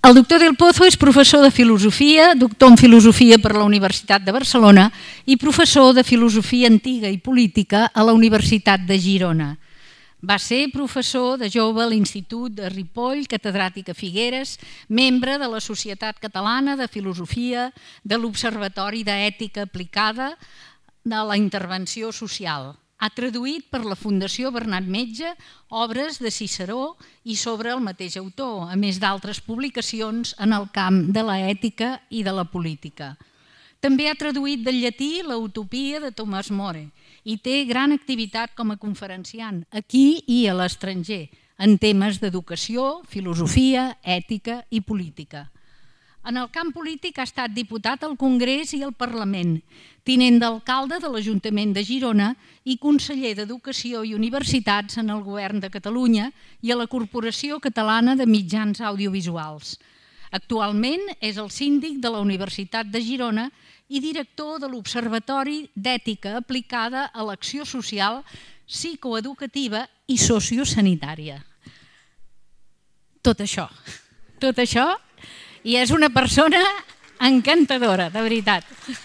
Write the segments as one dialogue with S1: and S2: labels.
S1: El doctor Del Pozo és professor de filosofia, doctor en filosofia per la Universitat de Barcelona i professor de filosofia antiga i política a la Universitat de Girona. Va ser professor de jove a l'Institut de Ripoll, catedràtic a Figueres, membre de la Societat Catalana de Filosofia, de l'Observatori d'Ètica Aplicada, de la Intervenció Social. Ha traduït per la Fundació Bernat Metge obres de Ciceró i sobre el mateix autor, a més d'altres publicacions en el camp de l'ètica i de la política. També ha traduït del llatí la Utopia de Tomàs More i té gran activitat com a conferenciant aquí i a l'estranger en temes d'educació, filosofia, ètica i política. En el camp polític ha estat diputat al Congrés i al Parlament, tinent d'alcalde de l'Ajuntament de Girona i conseller d'Educació i Universitats en el Govern de Catalunya i a la Corporació Catalana de Mitjans Audiovisuals. Actualment és el síndic de la Universitat de Girona i director de l'Observatori d'Ètica Aplicada a l'Acció Social, Psicoeducativa i Sociosanitària. Tot això. I és una persona encantadora, de veritat.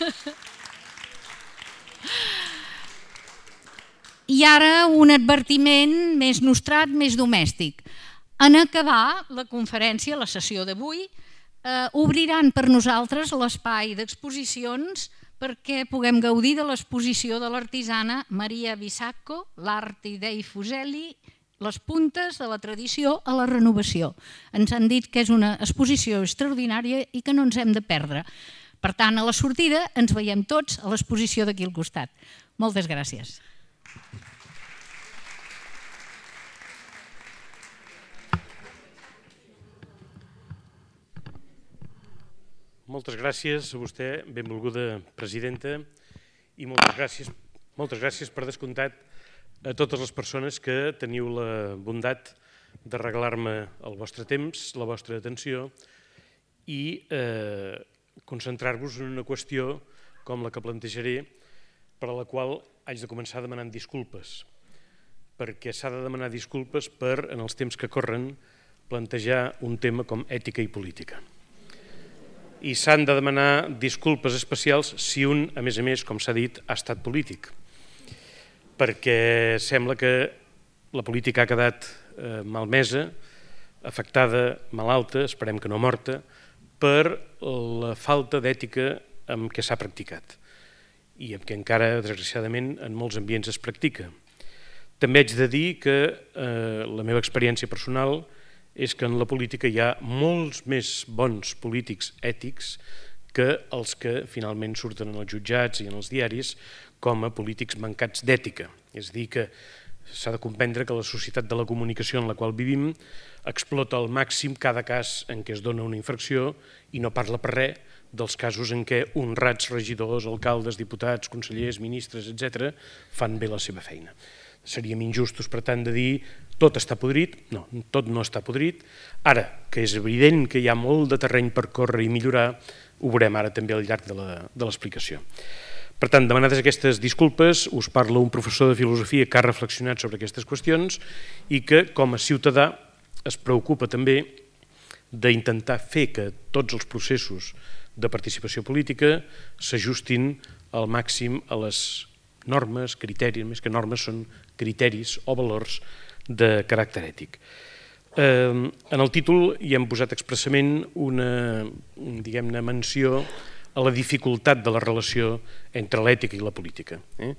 S1: I ara un advertiment més nostrat, més domèstic. En acabar la conferència, la sessió d'avui, obriran per nosaltres l'espai d'exposicions perquè puguem gaudir de l'exposició de l'artisana Maria Bisacco, l'Arti dei Fuselli, les puntes de la tradició a la renovació. Ens han dit que és una exposició extraordinària i que no ens hem de perdre. Per tant, a la sortida ens veiem tots a l'exposició d'aquí al costat. Moltes gràcies.
S2: Moltes gràcies a vostè, benvolguda presidenta, i moltes gràcies per descomptat a totes les persones que teniu la bondat de regalar-me el vostre temps, la vostra atenció i concentrar-vos en una qüestió com la que plantejaré, per a la qual haig de començar demanant disculpes, perquè s'ha de demanar disculpes per, en els temps que corren, plantejar un tema com ètica i política. I s'han de demanar disculpes especials si un, a més, com s'ha dit, ha estat polític, perquè sembla que la política ha quedat malmesa, afectada, malalta, esperem que no morta, per la falta d'ètica amb què s'ha practicat i amb què encara, desgraciadament, en molts ambients es practica. També haig de dir que la meva experiència personal és que en la política hi ha molts més bons polítics ètics que els que finalment surten en els jutjats i en els diaris com a polítics mancats d'ètica. És a dir, que s'ha de comprendre que la societat de la comunicació en la qual vivim explota al màxim cada cas en què es dona una infracció i no parla per res dels casos en què honrats regidors, alcaldes, diputats, consellers, ministres, etc., fan bé la seva feina. Seríem injustos, per tant, de dir tot està podrit. No, tot no està podrit. Ara, que és evident que hi ha molt de terreny per córrer i millorar, ho veurem ara també al llarg de l'explicació. Per tant, demanades aquestes disculpes, us parla un professor de filosofia que ha reflexionat sobre aquestes qüestions i que, com a ciutadà, es preocupa també d'intentar fer que tots els processos de participació política s'ajustin al màxim a les normes, criteris, més que normes són criteris o valors de caràcter ètic. En el títol hi hem posat expressament una, diguem-ne, menció a la dificultat de la relació entre l'ètica i la política.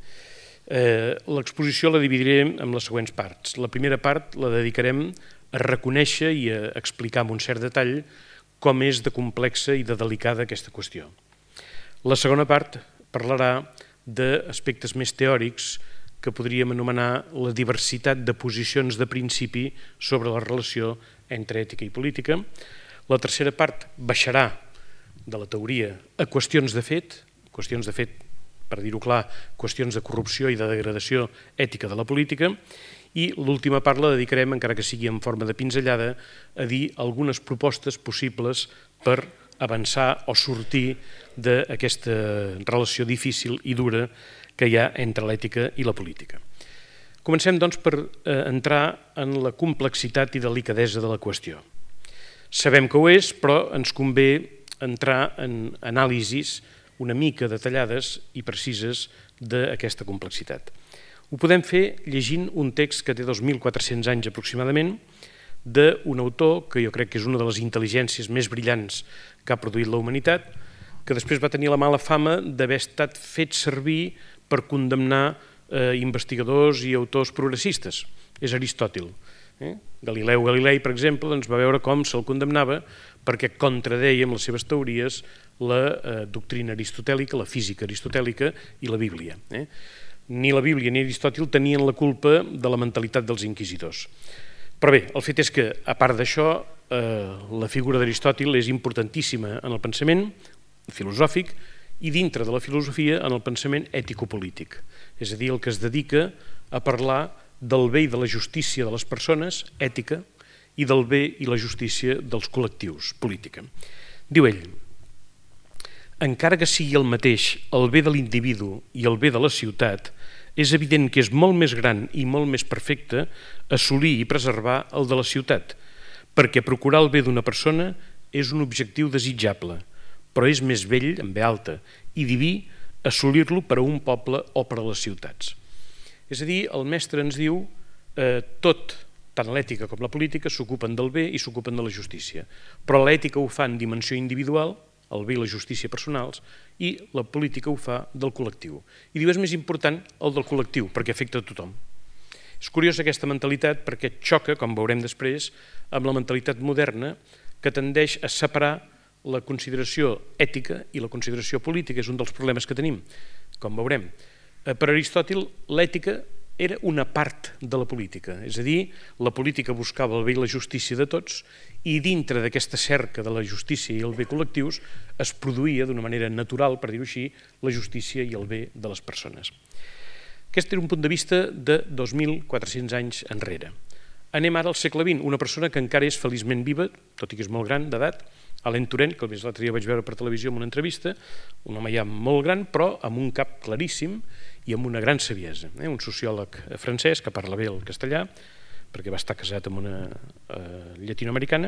S2: L'exposició la dividiré en les següents parts. La primera part la dedicarem a reconèixer i a explicar amb un cert detall com és de complexa i de delicada aquesta qüestió. La segona part parlarà d'aspectes més teòrics que podríem anomenar la diversitat de posicions de principi sobre la relació entre ètica i política. La tercera part baixarà de la teoria a qüestions de fet, per dir-ho clar, qüestions de corrupció i de degradació ètica de la política, i l'última part la dedicarem, encara que sigui en forma de pinzellada, a dir algunes propostes possibles per avançar o sortir d'aquesta relació difícil i dura que hi ha entre l'ètica i la política. Comencem, doncs, per entrar en la complexitat i delicadesa de la qüestió. Sabem que ho és, però ens convé entrar en anàlisis una mica detallades i precises d'aquesta complexitat. Ho podem fer llegint un text que té 2.400 anys aproximadament, d'un autor que jo crec que és una de les intel·ligències més brillants que ha produït la humanitat, que després va tenir la mala fama d'haver estat fet servir per condemnar investigadors i autors progressistes. És Aristòtil. Galileu Galilei, per exemple, va veure com se'l condemnava perquè contradeia amb les seves teories la doctrina aristotèlica, la física aristotèlica i la Bíblia. Ni la Bíblia ni Aristòtil tenien la culpa de la mentalitat dels inquisidors. Però bé, el fet és que, a part d'això, la figura d'Aristòtil és importantíssima en el pensament filosòfic i dintre de la filosofia en el pensament ètico-polític, és a dir, el que es dedica a parlar del bé i de la justícia de les persones, ètica, i del bé i la justícia dels col·lectius, política. Diu ell, encara que sigui el mateix el bé de l'individu i el bé de la ciutat, és evident que és molt més gran i molt més perfecte assolir i preservar el de la ciutat, perquè procurar el bé d'una persona és un objectiu desitjable, però és més vell, en ve alta, i diví assolir-lo per a un poble o per a les ciutats. És a dir, el mestre ens diu tot, tant l'ètica com la política, s'ocupen del bé i s'ocupen de la justícia, però l'ètica ho fa en dimensió individual, el bé i la justícia personals, i la política ho fa del col·lectiu. I diu, és més important el del col·lectiu, perquè afecta a tothom. És curiosa aquesta mentalitat perquè xoca, com veurem després, amb la mentalitat moderna que tendeix a separar la consideració ètica i la consideració política. És un dels problemes que tenim, com veurem. Per Aristòtil, l'ètica era una part de la política, és a dir, la política buscava el bé i la justícia de tots i dintre d'aquesta cerca de la justícia i el bé col·lectius es produïa d'una manera natural, per dir-ho així, la justícia i el bé de les persones. Aquest era un punt de vista de 2.400 anys enrere. Anem ara al segle XX, una persona que encara és feliçment viva, tot i que és molt gran d'edat, Alain Turenne, que l'altre dia vaig veure per televisió en una entrevista, un home ja molt gran, però amb un cap claríssim i amb una gran saviesa. Un sociòleg francès que parla bé el castellà, perquè va estar casat amb una llatinoamericana.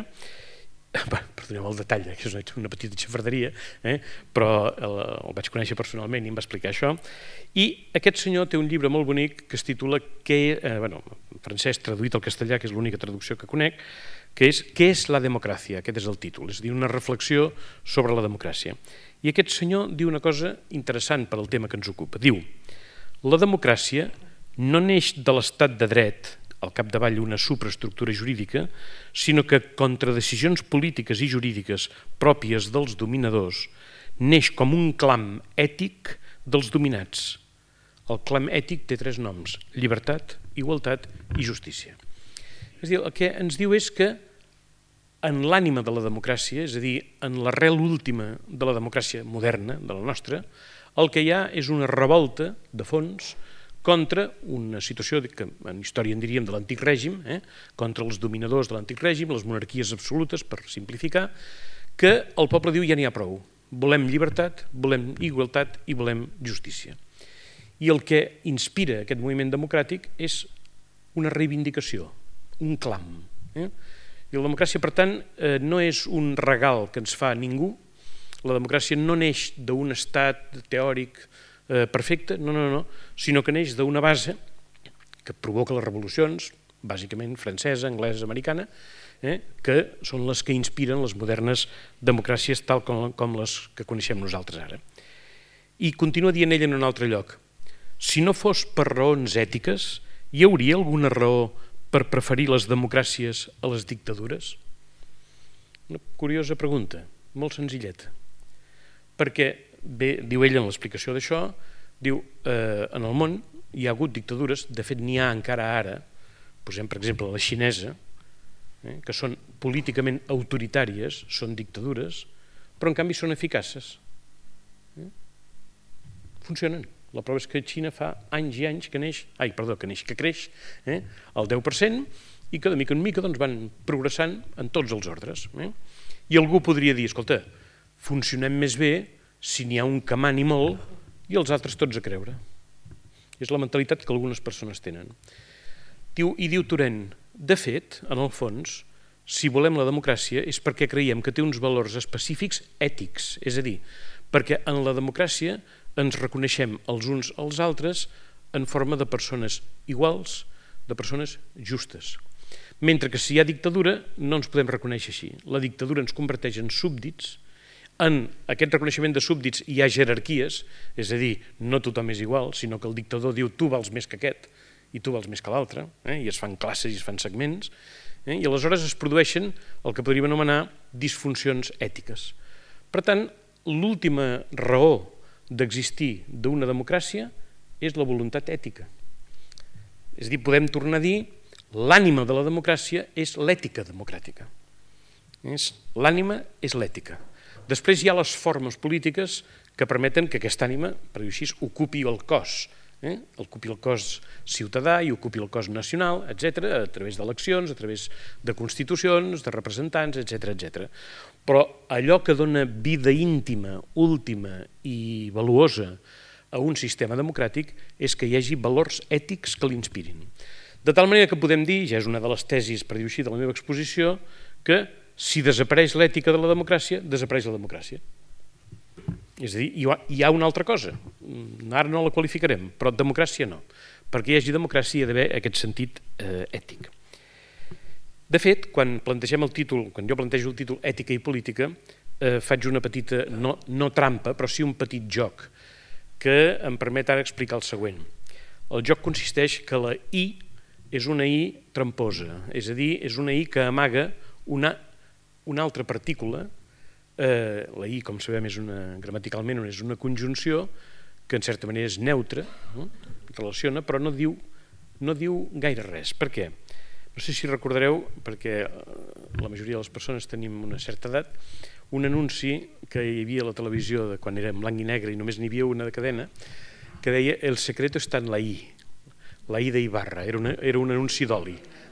S2: Perdoneu el detall, que és una petita xafarderia, però el vaig conèixer personalment i em va explicar això. I aquest senyor té un llibre molt bonic que es titula, en francès traduït al castellà, que és l'única traducció que conec, que és «Què és la democràcia?». Aquest és el títol, és a dir, una reflexió sobre la democràcia. I aquest senyor diu una cosa interessant per al tema que ens ocupa. Diu, la democràcia no neix de l'estat de dret, al capdavall una supraestructura jurídica, sinó que contra decisions polítiques i jurídiques pròpies dels dominadors neix com un clam ètic dels dominats. El clam ètic té 3 noms, llibertat, igualtat i justícia. És a dir, el que ens diu és que en l'ànima de la democràcia, és a dir, en l'arrel última de la democràcia moderna, de la nostra, el que hi ha és una revolta de fons contra una situació que en història en diríem de l'antic règim, contra els dominadors de l'antic règim, les monarquies absolutes, per simplificar, que el poble diu ja n'hi ha prou. Volem llibertat, volem igualtat i volem justícia. I el que inspira aquest moviment democràtic és una reivindicació, un clam. I la democràcia, per tant, no és un regal que ens fa ningú. La democràcia no neix d'un estat teòric perfecte, no, sinó que neix d'una base que provoca les revolucions, bàsicament francesa, anglesa, americana, que són les que inspiren les modernes democràcies tal com les que coneixem nosaltres ara. I continua dient ell en un altre lloc, si no fos per raons ètiques, hi hauria alguna raó per preferir les democràcies a les dictadures? Una curiosa pregunta, molt senzilleta. Perquè, bé, diu ell en l'explicació d'això, diu, en el món hi ha hagut dictadures, de fet n'hi ha encara ara, posem per exemple la xinesa, que són políticament autoritàries, són dictadures, però en canvi són eficaces. Funcionen. La prova és que Xina fa anys i anys que creix el 10% i que de mica en mica van progressant en tots els ordres. I algú podria dir, escolta, funcionem més bé si n'hi ha un que mani molt i els altres tots a creure. És la mentalitat que algunes persones tenen. I diu Turenne, de fet, en el fons, si volem la democràcia, és perquè creiem que té uns valors específics ètics, és a dir, perquè en la democràcia ens reconeixem els uns als altres en forma de persones iguals, de persones justes. Mentre que si hi ha dictadura no ens podem reconèixer així. La dictadura ens converteix en súbdits. En aquest reconeixement de súbdits hi ha jerarquies, és a dir, no tothom és igual, sinó que el dictador diu tu vals més que aquest i tu vals més que l'altre, i es fan classes i es fan segments, i aleshores es produeixen el que podríem anomenar disfuncions ètiques. Per tant, l'última raó d'existir d'una democràcia és la voluntat ètica. És a dir, podem tornar a dir l'ànima de la democràcia és l'ètica democràtica. L'ànima és l'ètica. Després hi ha les formes polítiques que permeten que aquesta ànima, per dir-ho així, ocupi el cos. Ocupi el cos ciutadà i ocupi el cos nacional, etc., a través d'eleccions, a través de constitucions, de representants, etc. Però allò que dona vida íntima, última i valuosa a un sistema democràtic és que hi hagi valors ètics que l'inspirin. De tal manera que podem dir, ja és una de les tesis, per dir-ho així, de la meva exposició, que si desapareix l'ètica de la democràcia, desapareix la democràcia. És a dir, hi ha una altra cosa, ara no la qualificarem, però democràcia no. Perquè hi hagi democràcia hi ha d'haver aquest sentit ètic. De fet, quan plantegem el títol, quan jo plantejo el títol Ètica i Política, faig una petita, no trampa, però sí un petit joc, que em permet ara explicar el següent. El joc consisteix que la I és una I tramposa, és a dir, és una I que amaga una altra partícula. La I, com sabem, gramaticalment és una conjunció que en certa manera és neutra, relaciona, però no diu gaire res. Per què? No sé si recordareu, perquè la majoria de les persones tenim una certa edat, un anunci que hi havia a la televisió quan era en blanc i negre i només n'hi havia una de cadena, que deia el secreto está en la I d'Ibarra, era un anunci d'oli.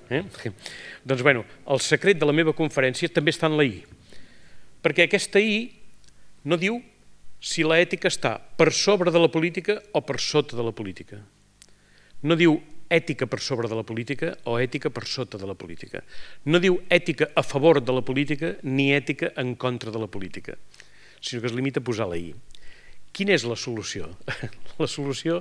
S2: Doncs bé, el secret de la meva conferència també està en la I, perquè aquesta I no diu si l'ètica està per sobre de la política o per sota de la política. No diu ètica per sobre de la política o ètica per sota de la política. No diu ètica a favor de la política ni ètica en contra de la política, sinó que es limita a posar la I. Quina és la solució? La solució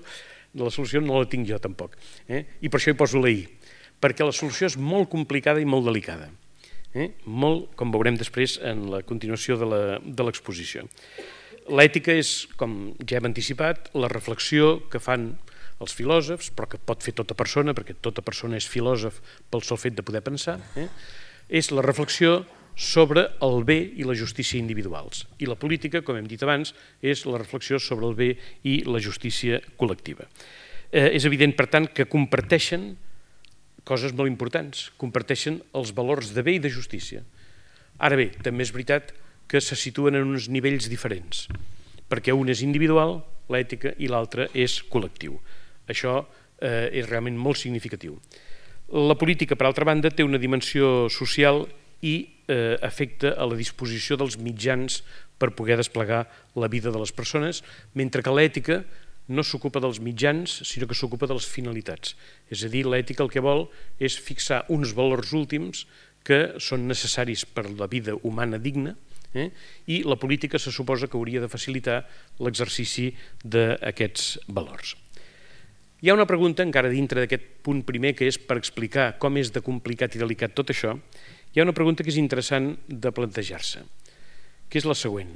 S2: no la tinc jo tampoc, i per això hi poso la I, perquè la solució és molt complicada i molt delicada. Molt, com veurem després en la continuació de l'exposició. L'ètica és, com ja hem anticipat, la reflexió que fan els filòsofs, però que pot fer tota persona, perquè tota persona és filòsof pel sol fet de poder pensar, és la reflexió sobre el bé i la justícia individuals. I la política, com hem dit abans, és la reflexió sobre el bé i la justícia col·lectiva. És evident, per tant, que comparteixen coses molt importants, comparteixen els valors de bé i de justícia. Ara bé, també és veritat que se situen en uns nivells diferents, perquè un és individual, l'ètica, i l'altre és col·lectiu. Això és realment molt significatiu. La política, per altra banda, té una dimensió social i afecta a la disposició dels mitjans per poder desplegar la vida de les persones, mentre que l'ètica no s'ocupa dels mitjans, sinó que s'ocupa de les finalitats. És a dir, l'ètica el que vol és fixar uns valors últims que són necessaris per a la vida humana digna, i la política se suposa que hauria de facilitar l'exercici d'aquests valors. Hi ha una pregunta, encara dintre d'aquest punt primer, que és per explicar com és de complicat i delicat tot això, hi ha una pregunta que és interessant de plantejar-se, que és la següent.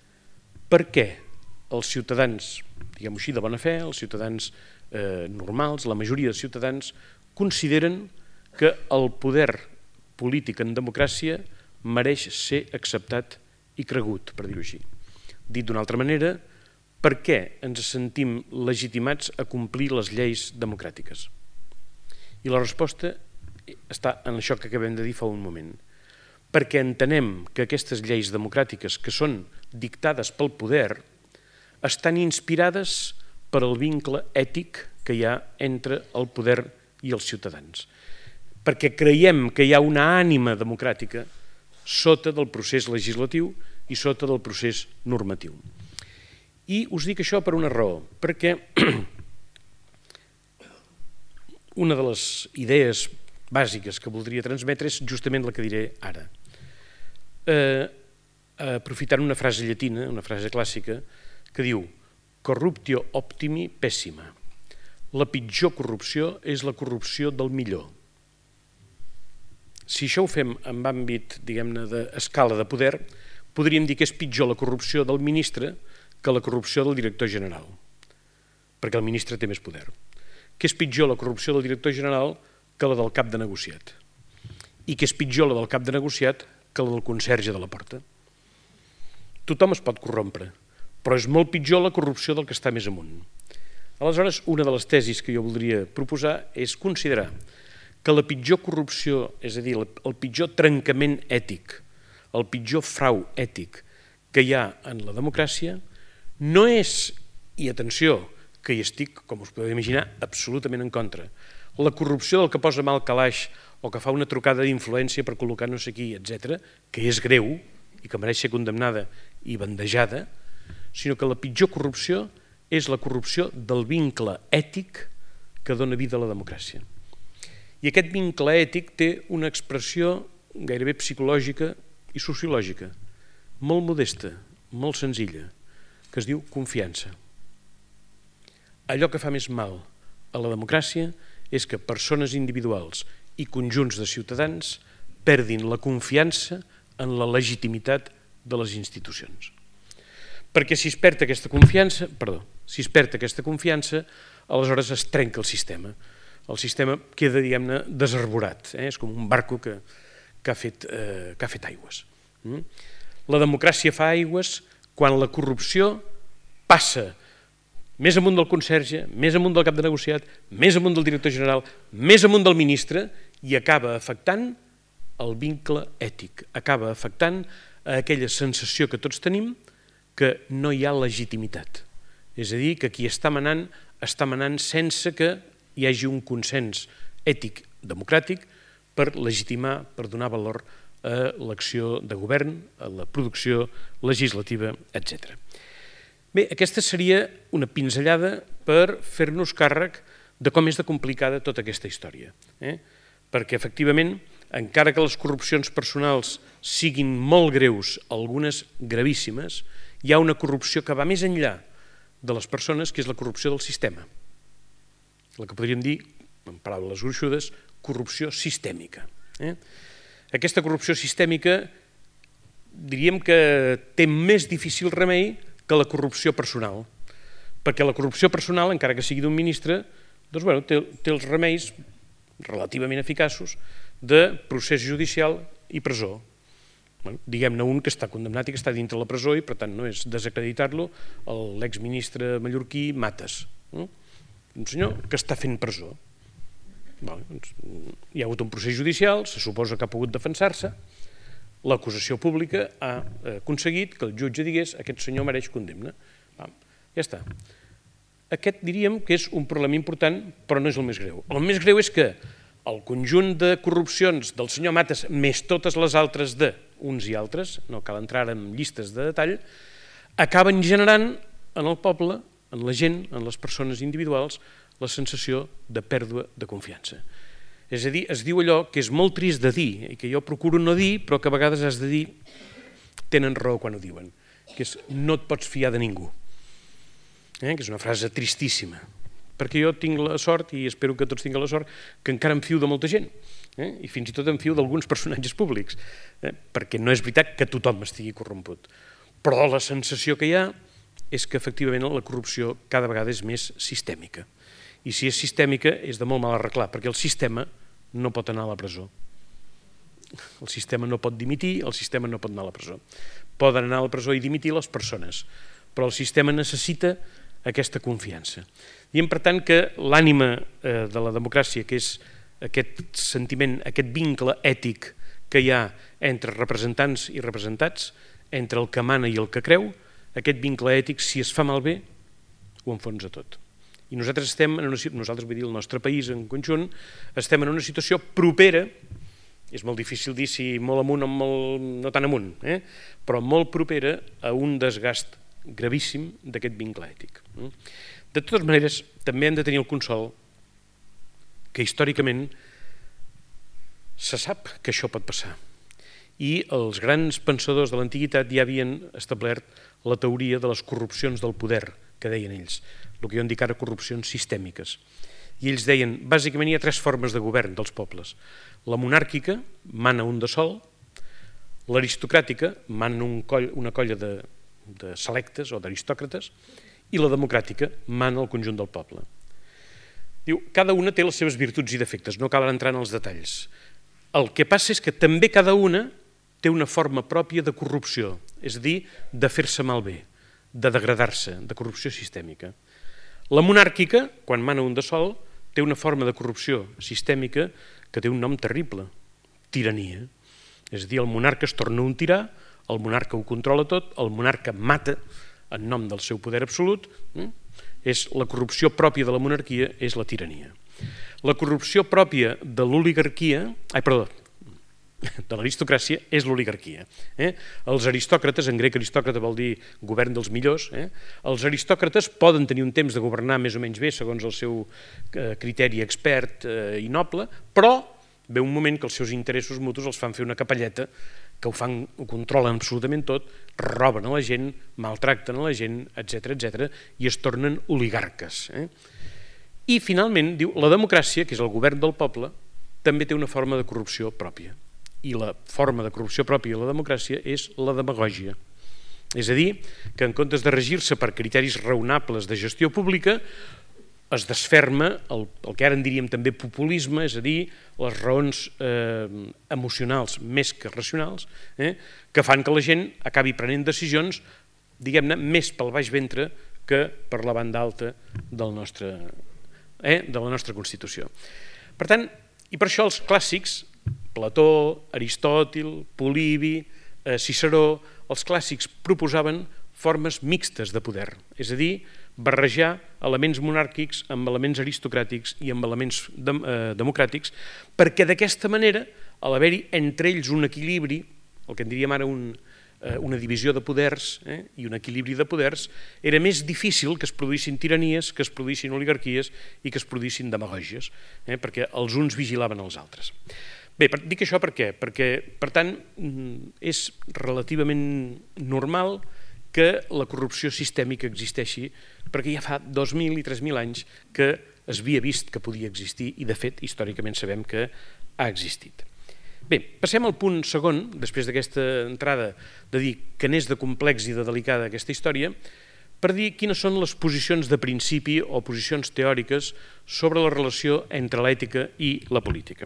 S2: Per què els ciutadans, diguem-ho així, de bona fe, els ciutadans normals, la majoria de ciutadans, consideren que el poder polític en democràcia mereix ser acceptat i cregut, per dir-ho així? Dit d'una altra manera, per què ens sentim legitimats a complir les lleis democràtiques? I la resposta està en això que acabem de dir fa un moment. Perquè entenem que aquestes lleis democràtiques, que són dictades pel poder, estan inspirades per al vincle ètic que hi ha entre el poder i els ciutadans. Perquè creiem que hi ha una ànima democràtica sota del procés legislatiu i sota del procés normatiu. I us dic això per una raó, perquè una de les idees bàsiques que voldria transmetre és justament la que diré ara. Aprofitant una frase llatina, una frase clàssica, que diu corruptio optimi pessima. La pitjor corrupció és la corrupció del millor. Si això ho fem en àmbit, diguem-ne, d'escala de poder, podríem dir que és pitjor la corrupció del ministre que la corrupció del director general, perquè el ministre té més poder. Que és pitjor la corrupció del director general que la del cap de negociat. I que és pitjor la del cap de negociat que la del conserge de la porta. Tothom es pot corrompre, però és molt pitjor la corrupció del que està més amunt. Aleshores, una de les tesis que jo voldria proposar és considerar que la pitjor corrupció, és a dir, el pitjor trencament ètic, el pitjor frau ètic que hi ha en la democràcia, no és, i atenció, que hi estic, com us podeu imaginar, absolutament en contra, la corrupció del que posa mal calaix o que fa una trucada d'influència per col·locar no sé qui, etc., que és greu i que mereix ser condemnada i bandejada, sinó que la pitjor corrupció és la corrupció del vincle ètic que dona vida a la democràcia. I aquest vincle ètic té una expressió gairebé psicològica i sociològica, molt modesta, molt senzilla, que es diu confiança. Allò que fa més mal a la democràcia és que persones individuals i conjunts de ciutadans perdin la confiança en la legitimitat de les institucions. Perquè si es perd aquesta confiança, aleshores es trenca el sistema. El sistema queda, diguem-ne, desarborat. És com un barco que ha fet aigües. La democràcia fa aigües quan la corrupció passa més amunt del conserge, més amunt del cap de negociat, més amunt del director general, més amunt del ministre i acaba afectant el vincle ètic, acaba afectant aquella sensació que tots tenim que no hi ha legitimitat. És a dir, que qui està manant sense que hi hagi un consens ètic democràtic per legitimar, per donar valor a l'acció de govern, a la producció legislativa, etc. Bé, aquesta seria una pinzellada per fer-nos càrrec de com és de complicada tota aquesta història. Perquè, efectivament, encara que les corrupcions personals siguin molt greus, algunes gravíssimes, hi ha una corrupció que va més enllà de les persones, que és la corrupció del sistema. La que podríem dir, en paraules gruixudes, corrupció sistèmica. Aquesta corrupció sistèmica diríem que té més difícil remei que la corrupció personal, perquè la corrupció personal, encara que sigui d'un ministre, té els remeis relativament eficaços de procés judicial i presó. Diguem-ne un que està condemnat i que està dintre la presó i per tant no és desacreditar-lo l'exministre mallorquí Matas, un senyor que està fent presó. Hi ha hagut un procés judicial, se suposa que ha pogut defensar-se, l'acusació pública ha aconseguit que el jutge digués aquest senyor mereix condemna. Ja està. Aquest diríem que és un problema important, però no és el més greu. El més greu és que el conjunt de corrupcions del senyor Matas, més totes les altres d'uns i altres, no cal entrar en llistes de detall, acaben generant en el poble, en la gent, en les persones individuals, la sensació de pèrdua de confiança. És a dir, es diu allò que és molt trist de dir, i que jo procuro no dir, però que a vegades has de dir, tenen raó quan ho diuen, que és no et pots fiar de ningú, que és una frase tristíssima, perquè jo tinc la sort, i espero que tots tingueu la sort, que encara em fio de molta gent, i fins i tot em fio d'alguns personatges públics, perquè no és veritat que tothom estigui corromput, però la sensació que hi ha és que efectivament la corrupció cada vegada és més sistèmica. I si és sistèmica és de molt mal arreglar, perquè el sistema no pot anar a la presó. El sistema no pot dimitir, el sistema no pot anar a la presó. Poden anar a la presó i dimitir les persones, però el sistema necessita aquesta confiança. Diem, per tant, que l'ànima de la democràcia, que és aquest sentiment, aquest vincle ètic que hi ha entre representants i representats, entre el que mana i el que creu, aquest vincle ètic, si es fa malbé, ho enfonsa tot. I nosaltres vull dir el nostre país en conjunt, estem en una situació propera, és molt difícil dir si molt amunt o no tan amunt, però molt propera a un desgast gravíssim d'aquest vincle ètic. De totes maneres, també hem de tenir el consol que històricament Se sap que això pot passar. I els grans pensadors de l'antiguitat ja havien establert la teoria de les corrupcions del poder, que deien ells, el que jo en dic ara corrupcions sistèmiques. I ells deien, bàsicament hi ha 3 formes de govern dels pobles. La monàrquica, mana un de sol, l'aristocràtica, mana una colla de selectes o d'aristòcrates, i la democràtica, mana el conjunt del poble. Diu, cada una té les seves virtuts i defectes, no cal entrar en els detalls. El que passa és que també cada una té una forma pròpia de corrupció, és a dir, de fer-se malbé, de degradar-se, de corrupció sistèmica. La monàrquica, quan mana un de sol, té una forma de corrupció sistèmica que té un nom terrible, tirania. És a dir, el monarca es torna un tirà, el monarca ho controla tot, el monarca mata en nom del seu poder absolut, és la corrupció pròpia de la monarquia, és la tirania. La corrupció pròpia de l'oligarquia, de l'aristocràcia, és l'oligarquia. Els aristòcrates, en grec aristòcrata vol dir govern dels millors, els aristòcrates poden tenir un temps de governar més o menys bé segons el seu criteri expert i noble, però ve un moment que els seus interessos mutus els fan fer una capelleta, que ho controlen absolutament tot, roben a la gent, maltracten a la gent, etc., i es tornen oligarques. I finalment, diu, la democràcia, que és el govern del poble, també té una forma de corrupció pròpia. I la forma de corrupció pròpia de la democràcia és la demagògia. És a dir, que en comptes de regir-se per criteris raonables de gestió pública, es desferma el que ara en diríem també populisme, és a dir, les raons emocionals més que racionals, que fan que la gent acabi prenent decisions, diguem-ne, més pel baix ventre que per la banda alta de la nostra Constitució. Per tant, i per això els clàssics, Plató, Aristòtil, Polibi, Ciceró, els clàssics proposaven formes mixtes de poder, és a dir, barrejar elements monàrquics amb elements aristocràtics i amb elements democràtics, perquè d'aquesta manera, a l'haver-hi entre ells un equilibri, el que en diríem ara una divisió de poders i un equilibri de poders, era més difícil que es produïssin tiranies, que es produïssin oligarquies i que es produïssin demagògies, perquè els uns vigilaven els altres. Bé, dic això per què? Perquè, per tant, és relativament normal que la corrupció sistèmica existeixi, perquè ja fa 2.000 i 3.000 anys que es havia vist que podia existir i, de fet, històricament sabem que ha existit. Bé, passem al punt segon, després d'aquesta entrada de dir que n'és de complex i de delicada aquesta història, per dir quines són les posicions de principi o posicions teòriques sobre la relació entre l'ètica i la política.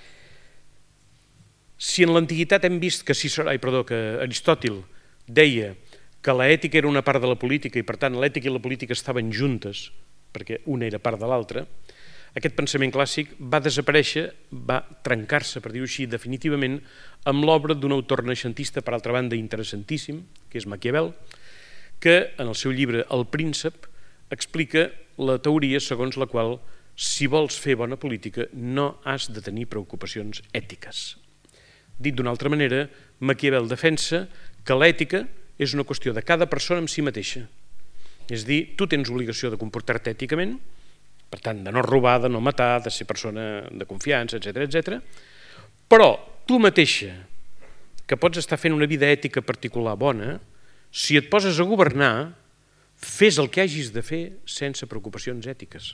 S2: Si en l'antiguitat hem vist que Aristòtil deia que l'ètica era una part de la política i per tant l'ètica i la política estaven juntes perquè una era part de l'altra, aquest pensament clàssic va desaparèixer, va trencar-se, per dir-ho així, definitivament amb l'obra d'un autor renaixentista, per altra banda interessantíssim, que és Maquiavel, que en el seu llibre El príncep explica la teoria segons la qual si vols fer bona política no has de tenir preocupacions ètiques. Dit d'una altra manera, Maquiavel defensa que l'ètica és una qüestió de cada persona en si mateixa. És a dir, tu tens obligació de comportar-te èticament, per tant, de no robar, de no matar, de ser persona de confiança, etc. Però tu mateixa, que pots estar fent una vida ètica particular bona, si et poses a governar, fes el que hagis de fer sense preocupacions ètiques.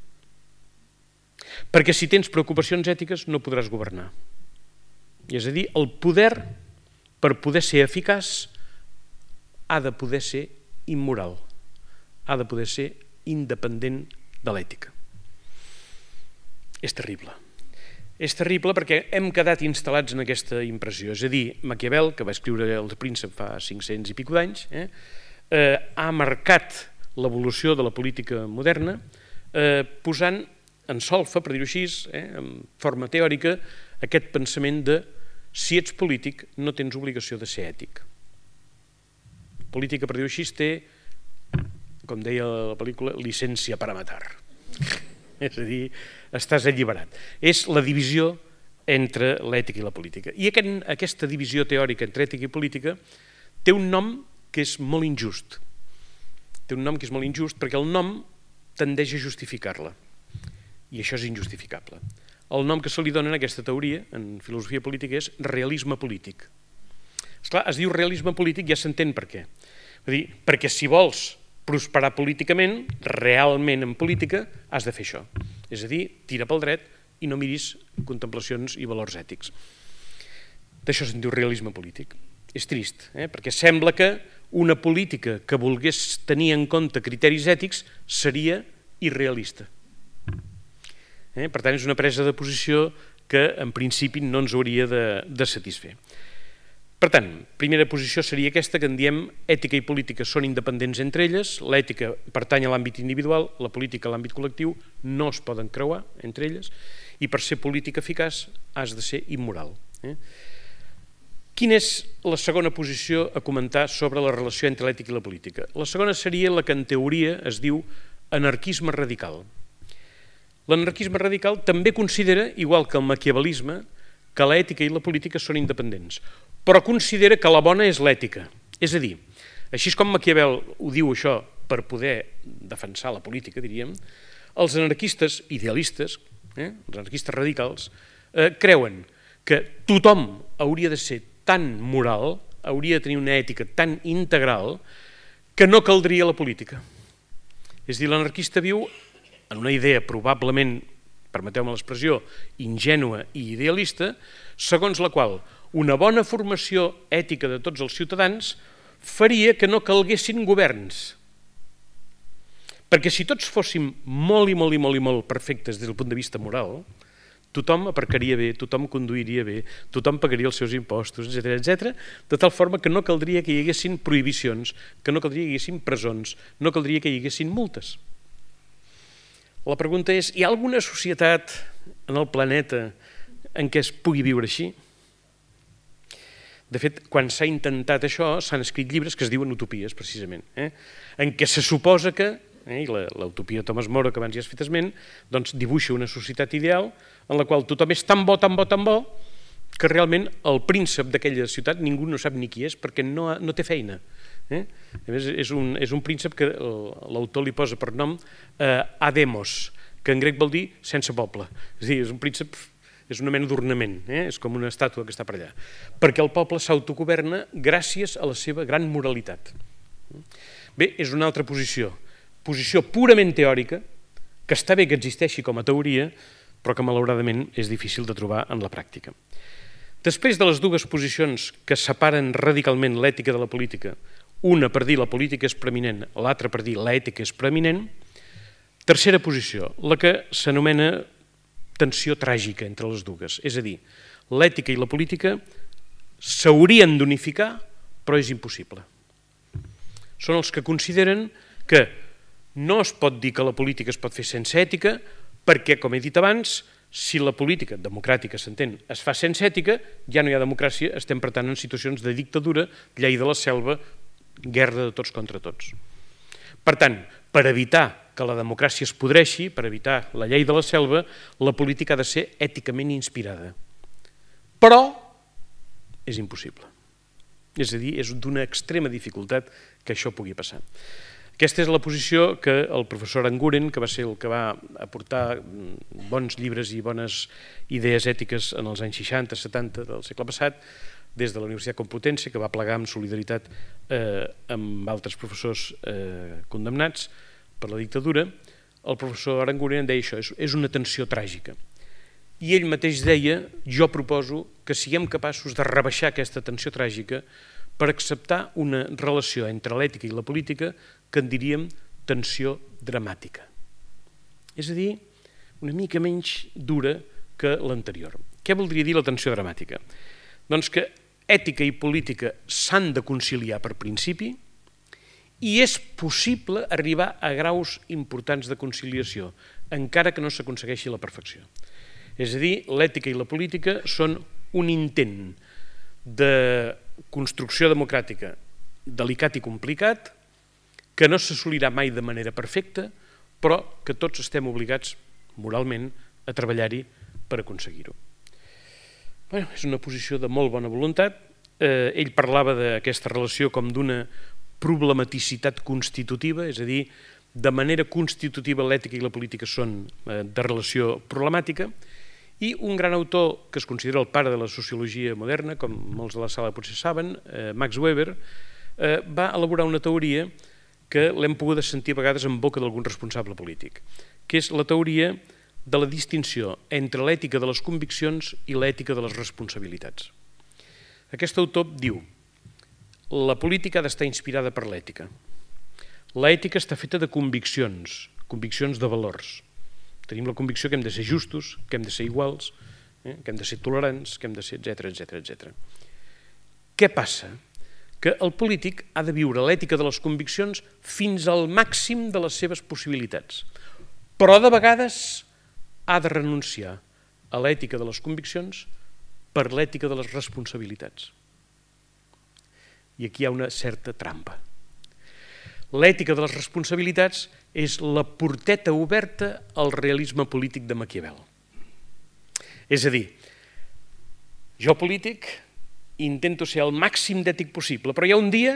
S2: Perquè si tens preocupacions ètiques no podràs governar. És a dir, el poder, per poder ser eficaç, ha de poder ser immoral, ha de poder ser independent de l'ètica. És terrible. És terrible perquè hem quedat instal·lats en aquesta impressió. És a dir, Maquiavel, que va escriure El príncep fa 500 i pico d'anys, ha marcat l'evolució de la política moderna posant en solfa, per dir-ho així, en forma teòrica, aquest pensament de si ets polític no tens obligació de ser ètic. Política, per dir-ho així, té, com deia la pel·lícula, llicència para matar. És a dir, estàs alliberat. És la divisió entre l'ètica i la política. I aquesta divisió teòrica entre ètica i política té un nom que és molt injust. Té un nom que és molt injust perquè el nom tendeix a justificar-la. I això és injustificable. el nom que se li dona en aquesta teoria, en filosofia política, és realisme polític. Esclar, es diu realisme polític, ja s'entén per què. Vull dir, perquè si vols prosperar políticament, realment en política, has de fer això. És a dir, tira pel dret i no miris contemplacions i valors ètics. D'això se'n diu realisme polític. És trist, perquè sembla que una política que volgués tenir en compte criteris ètics seria irrealista. Per tant, és una presa de posició que en principi no ens hauria de satisfer. Per tant, primera posició seria aquesta, que en diem ètica i política són independents entre elles, l'ètica pertany a l'àmbit individual, la política a l'àmbit col·lectiu, no es poden creuar entre elles, i per ser política eficaç has de ser immoral. Quina és la segona posició a comentar sobre la relació entre l'ètica i la política? La segona seria la que en teoria es diu anarquisme radical. L'anarquisme radical també considera, igual que el maquiavelisme, que l'ètica i la política són independents, però considera que la bona és l'ètica. És a dir, així com Maquiavel ho diu això per poder defensar la política, diríem, els anarquistes idealistes, els anarquistes radicals, creuen que tothom hauria de ser tan moral, hauria de tenir una ètica tan integral, que no caldria la política. És a dir, l'anarquista viu en una idea probablement, permeteu-me l'expressió, ingènua i idealista, segons la qual una bona formació ètica de tots els ciutadans faria que no calguessin governs. Perquè si tots fóssim molt i molt i molt i molt perfectes des del punt de vista moral, tothom aparcaria bé, tothom conduiria bé, tothom pagaria els seus impostos, etc., de tal forma que no caldria que hi haguessin prohibicions, que no caldria que hi haguessin presons, no caldria que hi haguessin multes. La pregunta és, hi ha alguna societat en el planeta en què es pugui viure així? De fet, quan s'ha intentat això, s'han escrit llibres que es diuen utopies, precisament, en què se suposa que, i l'utopia de Thomas More, que abans ja has fet esment, doncs dibuixa una societat ideal en la qual tothom és tan bo, tan bo, tan bo, que realment el príncep d'aquella ciutat ningú no sap ni qui és perquè no té feina. A més, és un príncep que l'autor li posa per nom Ademos, que en grec vol dir sense poble. És a dir, és un príncep, és una mena d'ornament, és com una estàtua que està per allà, perquè el poble s'autogoverna gràcies a la seva gran moralitat. Bé, és una altra posició purament teòrica, que està bé que existeixi com a teoria, però que malauradament és difícil de trobar en la pràctica. Després de les dues posicions que separen radicalment l'ètica de la política, una per dir la política és preeminent, l'altra per dir l'ètica és preeminent, tercera posició, la que s'anomena tensió tràgica entre les dues, és a dir, l'ètica i la política s'haurien d'unificar, però és impossible. Són els que consideren que no es pot dir que la política es pot fer sense ètica, perquè, com he dit abans, si la política democràtica, s'entén, es fa sense ètica, ja no hi ha democràcia, estem per tant en situacions de dictadura, llei de la selva, guerra de tots contra tots. Per tant, per evitar que la democràcia es podreixi, per evitar la llei de la selva, la política ha de ser èticament inspirada. Però és impossible. És a dir, és d'una extrema dificultat que això pugui passar. Aquesta és la posició que el professor Aranguren, que va ser el que va aportar bons llibres i bones idees ètiques en els anys 60-70 del segle passat, des de la Universitat Complutense, que va plegar amb solidaritat amb altres professors condemnats per la dictadura, el professor Aranguren deia això, és una tensió tràgica. I ell mateix deia, jo proposo que siguem capaços de rebaixar aquesta tensió tràgica per acceptar una relació entre l'ètica i la política que en diríem tensió dramàtica. És a dir, una mica menys dura que l'anterior. Què voldria dir la tensió dramàtica? Doncs que ètica i política s'han de conciliar per principi i és possible arribar a graus importants de conciliació, encara que no s'aconsegueixi la perfecció. És a dir, l'ètica i la política són un intent de construcció democràtica delicat i complicat, que no s'assolirà mai de manera perfecta, però que tots estem obligats moralment a treballar-hi per aconseguir-ho. És una posició de molt bona voluntat. Ell parlava d'aquesta relació com d'una problematicitat constitutiva, és a dir, de manera constitutiva l'ètica i la política són de relació problemàtica, I un gran autor que es considera el pare de la sociologia moderna, com molts de la sala potser saben, Max Weber, va elaborar una teoria que l'hem pogut sentir a vegades en boca d'algun responsable polític, que és la teoria de la distinció entre l'ètica de les conviccions i l'ètica de les responsabilitats. Aquest autor diu: la política ha d'estar inspirada per l'ètica. L'ètica està feta de conviccions, conviccions de valors. Tenim la convicció que hem de ser justos, que hem de ser iguals, que hem de ser tolerants, que hem de ser etc. Què passa? Que el polític ha de viure l'ètica de les conviccions fins al màxim de les seves possibilitats, però de vegades ha de renunciar a l'ètica de les conviccions per l'ètica de les responsabilitats. I aquí hi ha una certa trampa. L'ètica de les responsabilitats és la porteta oberta al realisme polític de Maquiavel. És a dir, jo polític intento ser el màxim d'ètic possible, però hi ha un dia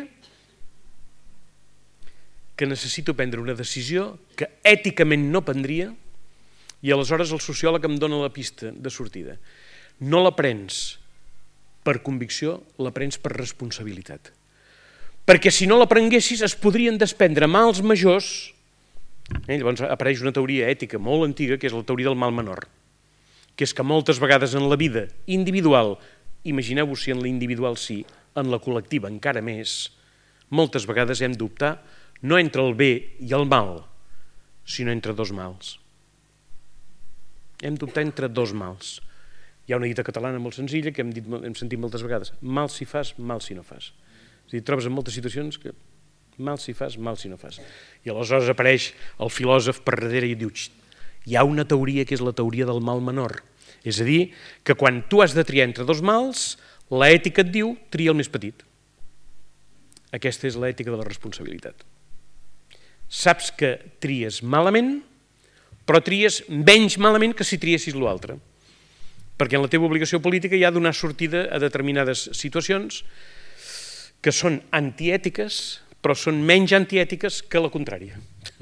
S2: que necessito prendre una decisió que èticament no prendria i aleshores el sociòleg em dona la pista de sortida. No la prens per convicció, la prens per responsabilitat. Perquè si no la prenguessis es podrien desprendre mals majors. Llavors apareix una teoria ètica molt antiga, que és la teoria del mal menor, que és que moltes vegades en la vida individual, imagineu-vos si en la individual sí, en la col·lectiva encara més, moltes vegades hem d'optar no entre el bé i el mal, sinó entre dos mals. Hem d'optar entre dos mals. Hi ha una dita catalana molt senzilla que hem sentit moltes vegades: mal si fas, mal si no fas. És a dir, trobes en moltes situacions que mal si fas, mal si no fas. I aleshores apareix el filòsof per darrere i diu: hi ha una teoria que és la teoria del mal menor. És a dir, que quan tu has de triar entre dos mals, l'ètica et diu tria el més petit. Aquesta és l'ètica de la responsabilitat. Saps que tries malament, però tries menys malament que si triessis l'altre. Perquè en la teva obligació política hi ha donar sortida a determinades situacions que són antiètiques, però són menys antiètiques que la contrària.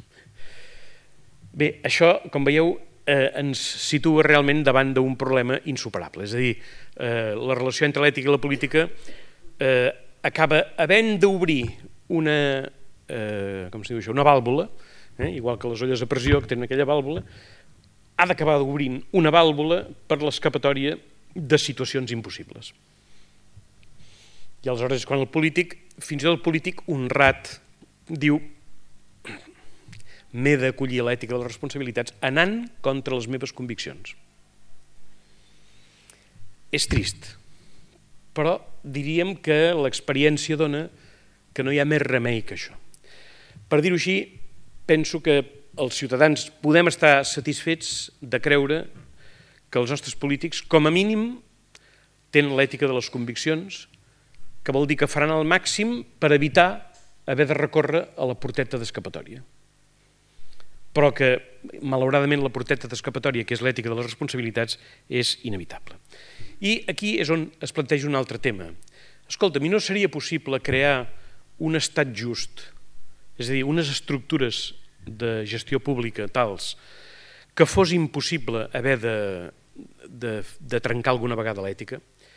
S2: Bé, això, com veieu, ens situa realment davant d'un problema insuperable. És a dir, la relació entre l'ètica i la política acaba havent d'obrir una vàlvula, igual que les olles a pressió que tenen aquella vàlvula, ha d'acabar obrint una vàlvula per l'escapatòria de situacions impossibles. I aleshores és quan el polític, fins i tot el polític honrat, diu: m'he d'acollir a l'ètica de les responsabilitats anant contra les meves conviccions. És trist, però diríem que l'experiència dona que no hi ha més remei que això. Per dir-ho així, penso que els ciutadans podem estar satisfets de creure que els nostres polítics, com a mínim, tenen l'ètica de les conviccions, que vol dir que faran el màxim per evitar haver de recórrer a la porteta d'escapatòria. Però que, malauradament, la porteta d'escapatòria, que és l'ètica de les responsabilitats, és inevitable. I aquí és on es planteja un altre tema. Escolta'm, no seria possible crear un estat just, és a dir, unes estructures de gestió pública tals que fos impossible haver de trencar alguna vegada l'ètica?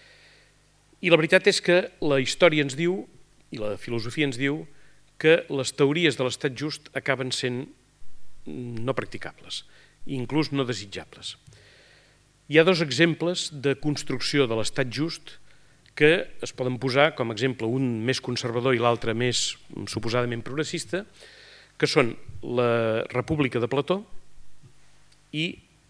S2: I la veritat és que la història ens diu, i la filosofia ens diu, que les teories de l'estat just acaben sent no practicables, inclús no desitjables. Hi ha dos exemples de construcció de l'estat just que es poden posar com a exemple, un més conservador i l'altre més suposadament progressista, que són la República de Plató i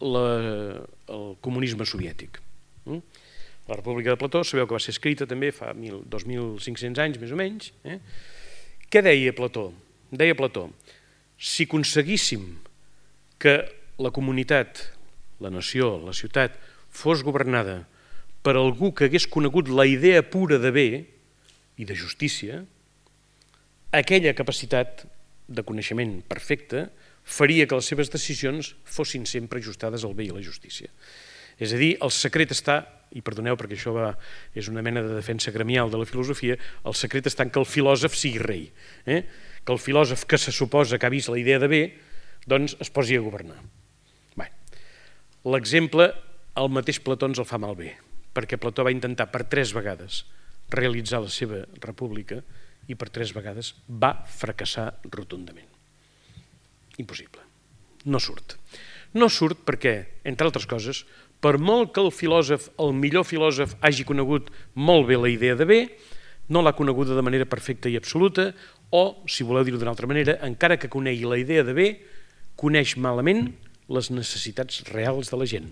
S2: el comunisme soviètic. La República de Plató, sabeu que va ser escrita també fa 2.500 anys, més o menys. Què deia Plató? Deia Plató: si aconseguíssim que la comunitat, la nació, la ciutat, fos governada per algú que hagués conegut la idea pura de bé i de justícia, aquella capacitat de coneixement perfecta faria que les seves decisions fossin sempre ajustades al bé i la justícia. És a dir, el secret està, i perdoneu perquè això és una mena de defensa gremial de la filosofia, el secret està en que el filòsof sigui rei, que el filòsof que se suposa que ha vist la idea de bé, doncs es posi a governar. L'exemple el mateix Plató ens el fa malbé, perquè Plató va intentar per 3 vegades realitzar la seva república i per 3 vegades va fracassar rotundament. Impossible. No surt. No surt perquè, entre altres coses, per molt que el millor filòsof hagi conegut molt bé la idea de bé, no l'ha coneguda de manera perfecta i absoluta, o, si voleu dir-ho d'una altra manera, encara que conegui la idea de bé, coneix malament les necessitats reals de la gent.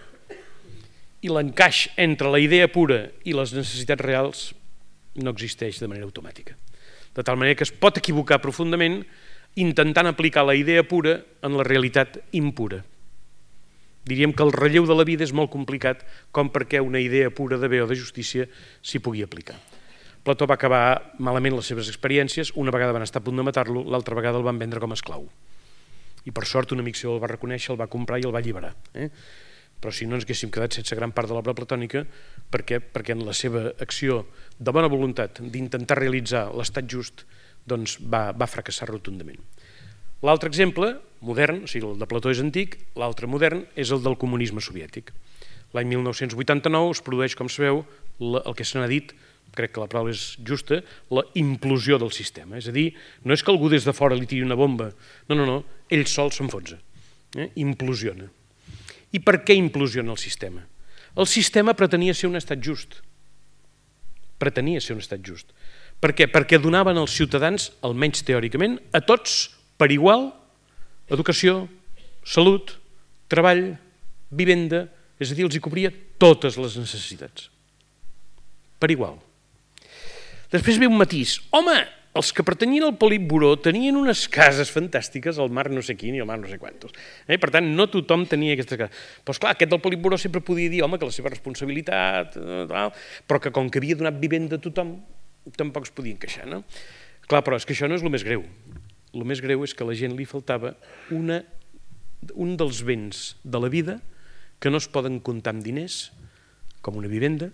S2: I l'encaix entre la idea pura i les necessitats reals no existeix de manera automàtica. De tal manera que es pot equivocar profundament intentant aplicar la idea pura en la realitat impura. Diríem que el relleu de la vida és molt complicat com perquè una idea pura de bé o de justícia s'hi pugui aplicar. Plató va acabar malament les seves experiències, una vegada van estar a punt de matar-lo, l'altra vegada el van vendre com a esclau. I per sort un amic seu el va reconèixer, el va comprar i el va alliberar. Però si no ens haguéssim quedat sense gran part de l'obra platònica, perquè en la seva acció de bona voluntat d'intentar realitzar l'estat just, doncs va fracassar rotundament. L'altre exemple, modern, o sigui, el de Plató és antic, l'altre modern és el del comunisme soviètic. L'any 1989 es produeix, com sabeu, el que se n'ha dit, crec que la paraula és justa, la implosió del sistema. És a dir, no és que algú des de fora li tiri una bomba, no, ell sol s'enfonsa, implosiona. I per què implosiona el sistema? El sistema pretenia ser un estat just. Pretenia ser un estat just. Per què? Perquè donaven als ciutadans, almenys teòricament, a tots, per igual, educació, salut, treball, vivenda, és a dir, els hi cobria totes les necessitats. Per igual. Després ve un matís. Home, els que pertanyien al Politburó tenien unes cases fantàstiques al mar no sé quin i al mar no sé quantos. Per tant, no tothom tenia aquestes cases. Però esclar, aquest del Politburó sempre podia dir, home, que la seva responsabilitat, però que com que havia donat vivenda a tothom, tampoc es podia encaixar, no? Clar, però és que això no és el més greu. El més greu és que a la gent li faltava un dels béns de la vida que no es poden comptar amb diners, com una vivenda,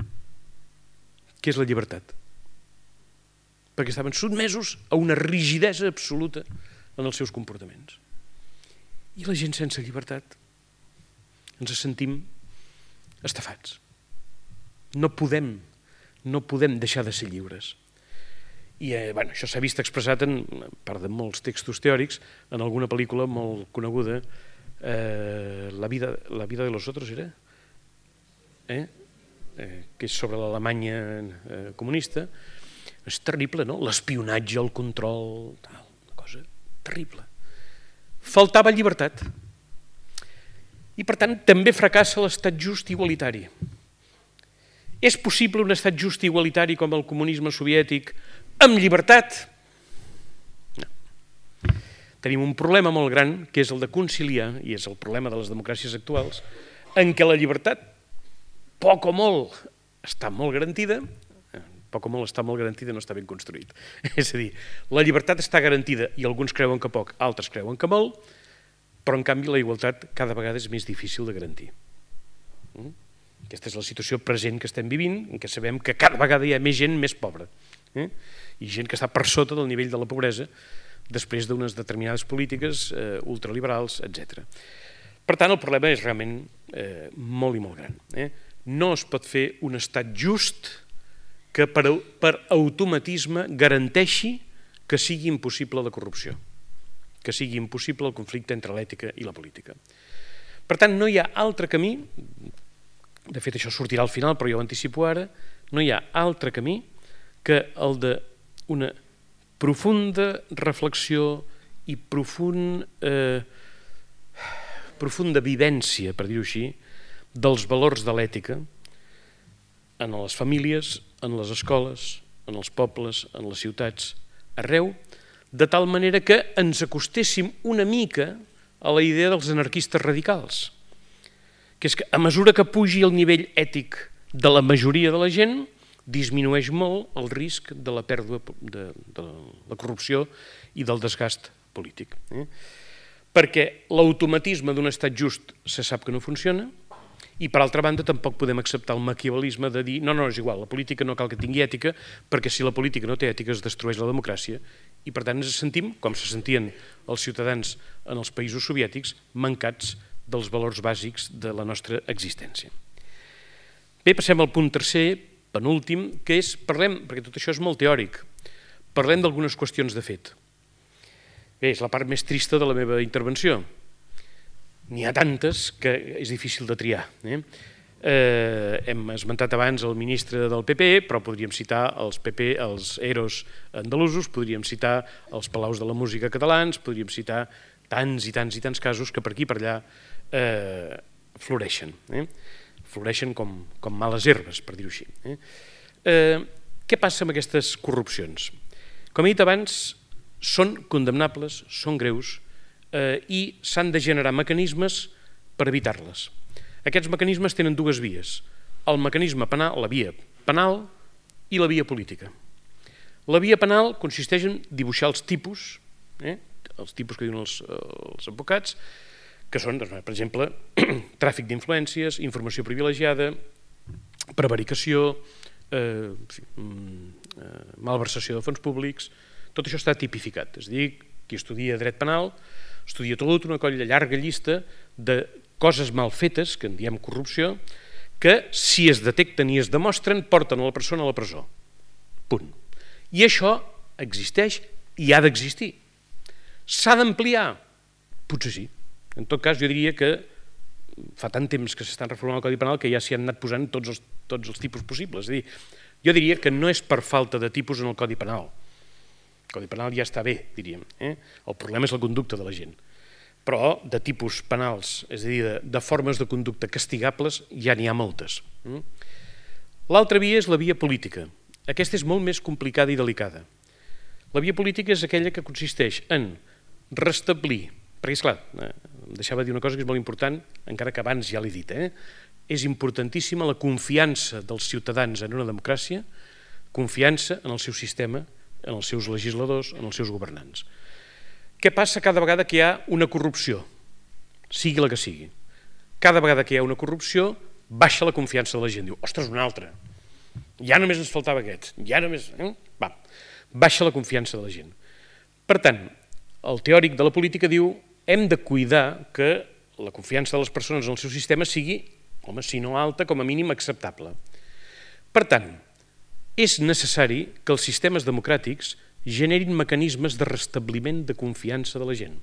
S2: que és la llibertat. Perquè estaven sotmesos a una rigidesa absoluta en els seus comportaments. I la gent sense llibertat ens sentim estafats. No podem deixar de ser lliures. I això s'ha vist expressat, a part de molts textos teòrics, en alguna pel·lícula molt coneguda, La vida de los otros, era? Que és sobre l'Alemanya comunista. És terrible, no? L'espionatge, el control, una cosa terrible. Faltava llibertat. I, per tant, també fracassa l'estat just igualitari. És possible un estat just igualitari com el comunisme soviètic amb llibertat? No. Tenim un problema molt gran, que és el de conciliar, i és el problema de les democràcies actuals, en què la llibertat, poc o molt, està molt garantida, poc o molt està molt garantida, no està ben construït. És a dir, la llibertat està garantida i alguns creuen que poc, altres creuen que molt, però en canvi la igualtat cada vegada és més difícil de garantir. Aquesta és la situació present que estem vivint, en què sabem que cada vegada hi ha més gent més pobra i gent que està per sota del nivell de la pobresa després d'unes determinades polítiques ultraliberals, etc. Per tant, el problema és realment molt i molt gran. No es pot fer un estat just que per automatisme garanteixi que sigui impossible la corrupció, que sigui impossible el conflicte entre l'ètica i la política. Per tant, no hi ha altre camí, de fet això sortirà al final, però jo ho anticipo ara, no hi ha altre camí que el d'una profunda reflexió i profunda vivència, per dir-ho així, dels valors de l'ètica en les famílies, en les escoles, en els pobles, en les ciutats, arreu, de tal manera que ens acostéssim una mica a la idea dels anarquistes radicals, que és que a mesura que pugi el nivell ètic de la majoria de la gent, disminueix molt el risc de la pèrdua de la corrupció i del desgast polític. Perquè l'automatisme d'un estat just se sap que no funciona, i per altra banda tampoc podem acceptar el maquiavelisme de dir no, és igual, la política no cal que tingui ètica perquè si la política no té ètica es destrueix la democràcia i per tant ens sentim, com se sentien els ciutadans en els països soviètics, mancats dels valors bàsics de la nostra existència. Bé, passem al punt tercer, penúltim, que és, perquè tot això és molt teòric, parlem d'algunes qüestions de fet. Bé, és la part més trista de la meva intervenció. N'hi ha tantes que és difícil de triar. Hem esmentat abans el ministre del PP, però podríem citar els EROs andalusos, podríem citar els Palaus de la Música catalans, podríem citar tants i tants i tants casos que per aquí i per allà floreixen. Floreixen com males herbes, per dir-ho així. Què passa amb aquestes corrupcions? Com he dit abans, són condemnables, són greus i s'han de generar mecanismes per evitar-les. Aquests mecanismes tenen dues vies, el mecanisme penal, la via penal i la via política. La via penal consisteix en dibuixar els tipus que diuen els advocats, que són, per exemple, tràfic d'influències, informació privilegiada, prevaricació, malversació de fons públics, tot això està tipificat. És a dir, qui estudia dret penal estudia tota una colla llarga llista de coses mal fetes, que en diem corrupció, que si es detecten i es demostren porten a la persona a la presó. Punt. I això existeix i ha d'existir. S'ha d'ampliar? Potser sí. En tot cas, jo diria que fa tant temps que s'estan reformant el Codi Penal que ja s'hi han anat posant tots els tipus possibles. És a dir, jo diria que no és per falta de tipus en el Codi Penal. El Codi Penal ja està bé, diríem. El problema és la conducta de la gent. Però de tipus penals, és a dir, de formes de conducta castigables, ja n'hi ha moltes. L'altra via és la via política. Aquesta és molt més complicada i delicada. La via política és aquella que consisteix en restablir, perquè, esclar, em deixava dir una cosa que és molt important, encara que abans ja l'he dit, és importantíssima la confiança dels ciutadans en una democràcia, confiança en el seu sistema, en els seus legisladors, en els seus governants. Què passa cada vegada que hi ha una corrupció, sigui la que sigui? Cada vegada que hi ha una corrupció, baixa la confiança de la gent. Diu, ostres, una altra. Ja només ens faltava aquest. Ja només... Baixa la confiança de la gent. Per tant, el teòric de la política diu hem de cuidar que la confiança de les persones en el seu sistema sigui, home, si no alta, com a mínim acceptable. Per tant, és necessari que els sistemes democràtics generin mecanismes de restabliment de confiança de la gent.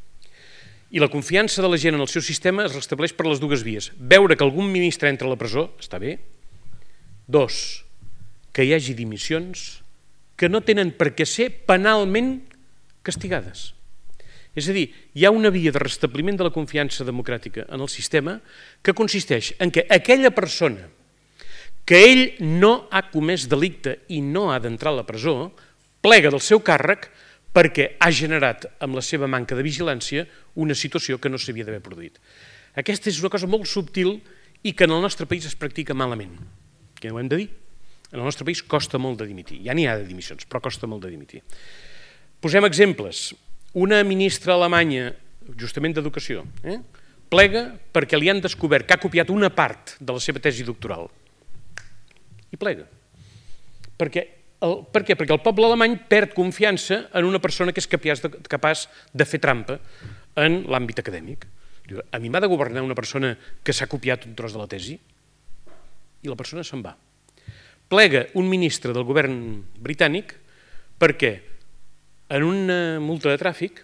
S2: I la confiança de la gent en el seu sistema es restableix per les dues vies. Veure que algun ministre entra a la presó, està bé. 2, que hi hagi dimissions que no tenen per què ser penalment castigades. És a dir, hi ha una via de restabliment de la confiança democràtica en el sistema que consisteix en que aquella persona que ell no ha comès delicte i no ha d'entrar a la presó plega del seu càrrec perquè ha generat amb la seva manca de vigilància una situació que no s'havia d'haver produït. Aquesta és una cosa molt subtil i que en el nostre país es practica malament. Què ho hem de dir? En el nostre país costa molt de dimitir. Ja n'hi ha de dimissions, però costa molt de dimitir. Posem exemples. Una ministra alemanya, justament d'Educació, plega perquè li han descobert que ha copiat una part de la seva tesi doctoral. I plega. Per què? Perquè el poble alemany perd confiança en una persona que és capaç de fer trampa en l'àmbit acadèmic. A mi m'ha de governar una persona que s'ha copiat un tros de la tesi? I la persona se'n va. Plega un ministre del govern britànic perquè en una multa de tràfic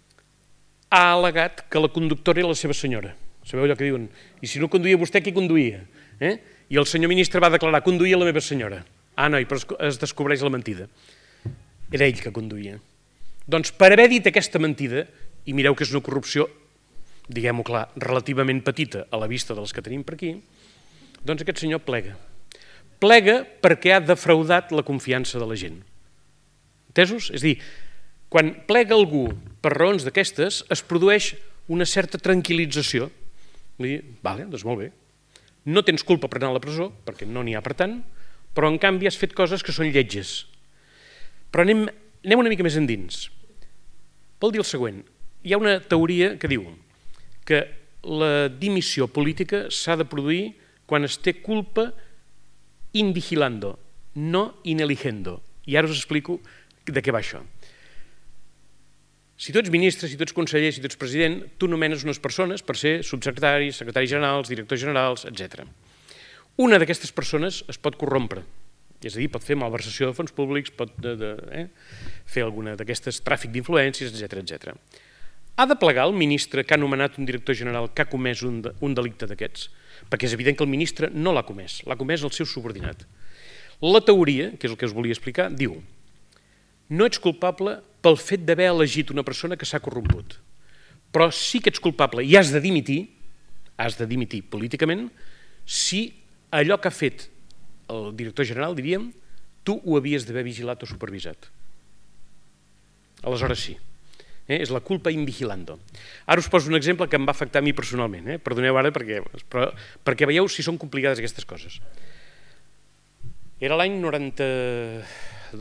S2: ha al·legat que la conductora era la seva senyora. Sabeu allò que diuen? I si no conduïa vostè, qui conduïa? I el senyor ministre va declarar, conduïa la meva senyora. Ah, noi, però es descobreix la mentida. Era ell que conduïa. Doncs per haver dit aquesta mentida, i mireu que és una corrupció, diguem-ho clar, relativament petita a la vista dels que tenim per aquí, doncs aquest senyor plega. Plega perquè ha defraudat la confiança de la gent. Entesos? És a dir, quan plega algú per raons d'aquestes, es produeix una certa tranquil·lització. Vale, doncs molt bé. No tens culpa per anar a la presó, perquè no n'hi ha per tant, però en canvi has fet coses que són lletges. Però anem una mica més endins. Vol dir el següent. Hi ha una teoria que diu que la dimissió política s'ha de produir quan es té culpa in vigilando, no in eligendo. I ara us explico de què va això. Si tu ets ministre, si tu ets conseller, si tu ets president, tu nomenes unes persones per ser subsecretaris, secretaris generals, directors generals, etc. Una d'aquestes persones es pot corrompre, és a dir, pot fer malversació de fons públics, pot fer alguna d'aquestes tràfic d'influències, etc. Ha de plegar el ministre que ha nomenat un director general que ha comès un delicte d'aquests? Perquè és evident que el ministre no l'ha comès el seu subordinat. La teoria, que és el que us volia explicar, diu: no ets culpable pel fet d'haver elegit una persona que s'ha corromput, però sí que ets culpable i has de dimitir políticament si allò que ha fet el director general, diríem, tu ho havies d'haver vigilat o supervisat. Aleshores sí. És la culpa in vigilando. Ara us poso un exemple que em va afectar a mi personalment. Perdoneu ara perquè veieu si són complicades aquestes coses. Era l'any 93,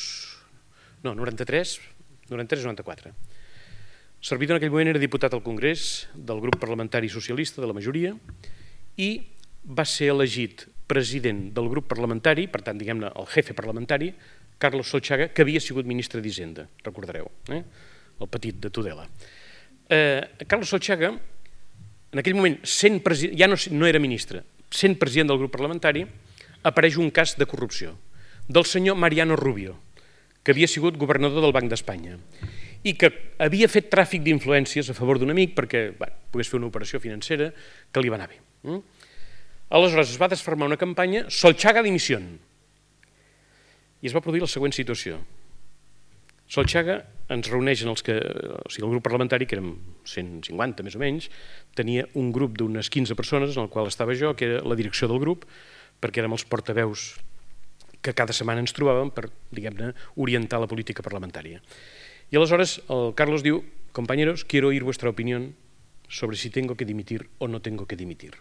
S2: 94. Servidor en aquell moment era diputat al Congrés del grup parlamentari socialista, de la majoria, i va ser elegit president del grup parlamentari, per tant, diguem-ne, el jefe parlamentari, Carlos Solchaga, que havia sigut ministre d'Hisenda, recordareu, el petit de Tudela. Carlos Solchaga, en aquell moment, ja no era ministre, sent president del grup parlamentari, apareix un cas de corrupció del senyor Mariano Rubio, que havia sigut governador del Banc d'Espanya i que havia fet tràfic d'influències a favor d'un amic perquè pogués fer una operació financera que li va anar bé. Aleshores es va desfermar una campanya Solchaga dimisión i es va produir la següent situació. Solchaga ens reuneix el grup parlamentari, que érem 150 més o menys, tenia un grup d'unes 15 persones en el qual estava jo, que era la direcció del grup, perquè érem els portaveus que cada setmana ens trobàvem per, diguem-ne, orientar la política parlamentària. I aleshores el Carlos diu: compañeros, quiero oír vuestra opinión sobre si tengo que dimitir o no tengo que dimitir.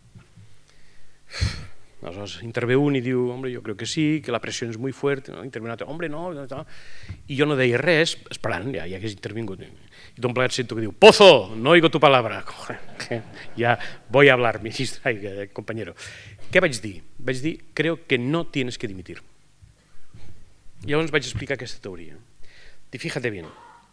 S2: Aleshores intervé un i diu: hombre, yo creo que sí, que la presión es muy fuerte. Intervé un altre: hombre, no. I jo no deia res, esperant, ja hagués intervingut. I tot plegat sento que diu: Pozo, no oigo tu palabra. Ya voy a hablar, me distraiga, compañero. Què vaig dir? Vaig dir: creo que no tienes que dimitir. I llavors vaig explicar aquesta teoria. Y fíjate bien,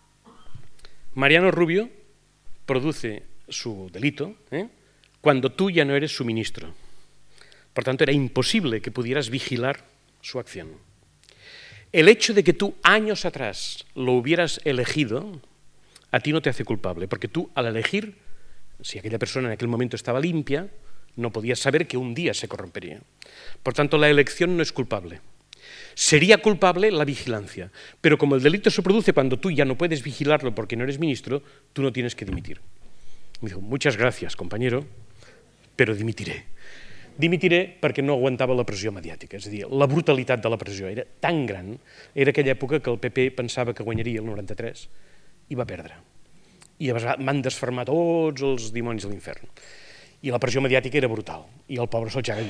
S2: Mariano Rubio produce su delito cuando tú ya no eres su ministro. Por tanto, era imposible que pudieras vigilar su acción. El hecho de que tú años atrás lo hubieras elegido, a ti no te hace culpable, porque tú al elegir, si aquella persona en aquel momento estaba limpia, no podías saber que un día se corrompería. Por tanto, la elección no es culpable. Sería culpable la vigilancia, pero como el delito se produce cuando tú ya no puedes vigilarlo porque no eres ministro, tú no tienes que dimitir. Me dijo: muchas gracias, compañero, pero dimitiré. Dimitiré perquè no aguantava la pressió mediàtica, és a dir, la brutalitat de la pressió era tan gran, era aquella època que el PP pensava que guanyaria el 93 i va perdre. I van desfermar tots els dimonis de l'infern. I la pressió mediàtica era brutal. I el pobre Solchaga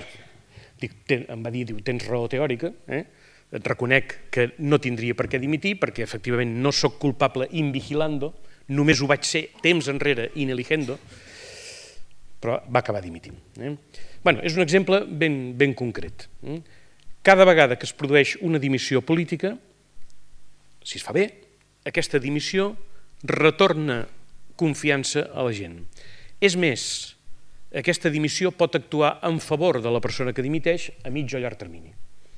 S2: em va dir: tens raó teòrica, et reconec que no tindria per què dimitir perquè efectivament no sóc culpable in vigilando, només ho vaig ser temps enrere in eligendo, però va acabar dimitint. És un exemple ben concret. Cada vegada que es produeix una dimissió política, si es fa bé, aquesta dimissió retorna confiança a la gent. És més, aquesta dimissió pot actuar en favor de la persona que dimiteix a mig o llarg termini.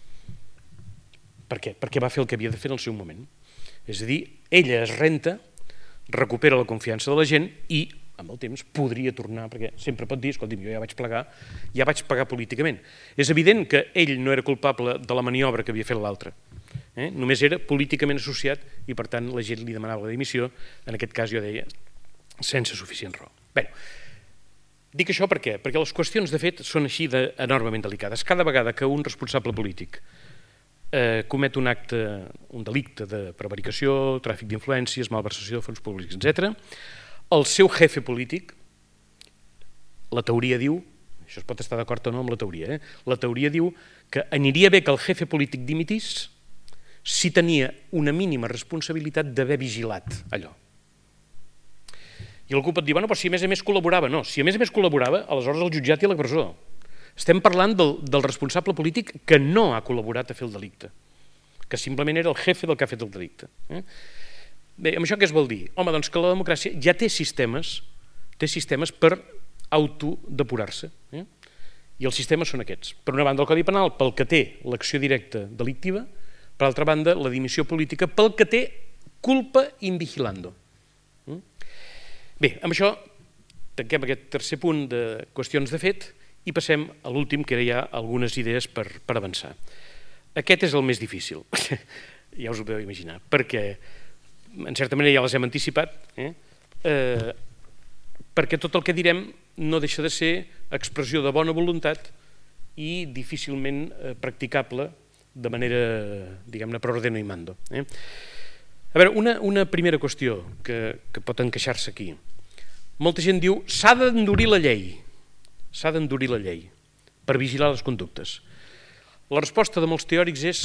S2: Per què? Perquè va fer el que havia de fer en el seu moment. És a dir, ella es renta, recupera la confiança de la gent i amb el temps podria tornar, perquè sempre pot dir: escolti'm, jo ja vaig pagar políticament. És evident que ell no era culpable de la maniobra que havia fet l'altre. Només era políticament associat i per tant la gent li demanava la dimissió, en aquest cas jo deia sense suficient raó. Bé, dic això per què? Perquè les qüestions de fet són així enormement delicades. Cada vegada que un responsable polític comet un delicte de prevaricació, tràfic d'influències, malversació de fons públics, etc., el seu jefe polític, la teoria diu, això es pot estar d'acord o no amb la teoria, la teoria diu que aniria bé que el jefe polític dimitís si tenia una mínima responsabilitat d'haver vigilat allò. I algú pot dir: bueno, però si a més col·laborava. No, si a més col·laborava, aleshores el jutjat i la presó. Estem parlant del responsable polític que no ha col·laborat a fer el delicte, que simplement era el jefe del que ha fet el delicte. Bé, amb això què es vol dir? Home, doncs que la democràcia ja té sistemes per autodepurar-se. I els sistemes són aquests. Per una banda, el Codi Penal, pel que té l'acció directa delictiva, per altra banda, la dimissió política, pel que té culpa in vigilando. Bé, amb això tanquem aquest tercer punt de qüestions de fet i passem a l'últim, que era ja algunes idees per avançar. Aquest és el més difícil, ja us ho podeu imaginar, perquè en certa manera ja les hem anticipat, perquè tot el que direm no deixa de ser expressió de bona voluntat i difícilment practicable de manera, diguem-ne, per ordeno i mando. A veure, una primera qüestió que pot encaixar-se aquí. Molta gent diu s'ha d'endurir la llei, per vigilar les conductes. La resposta de molts teòrics és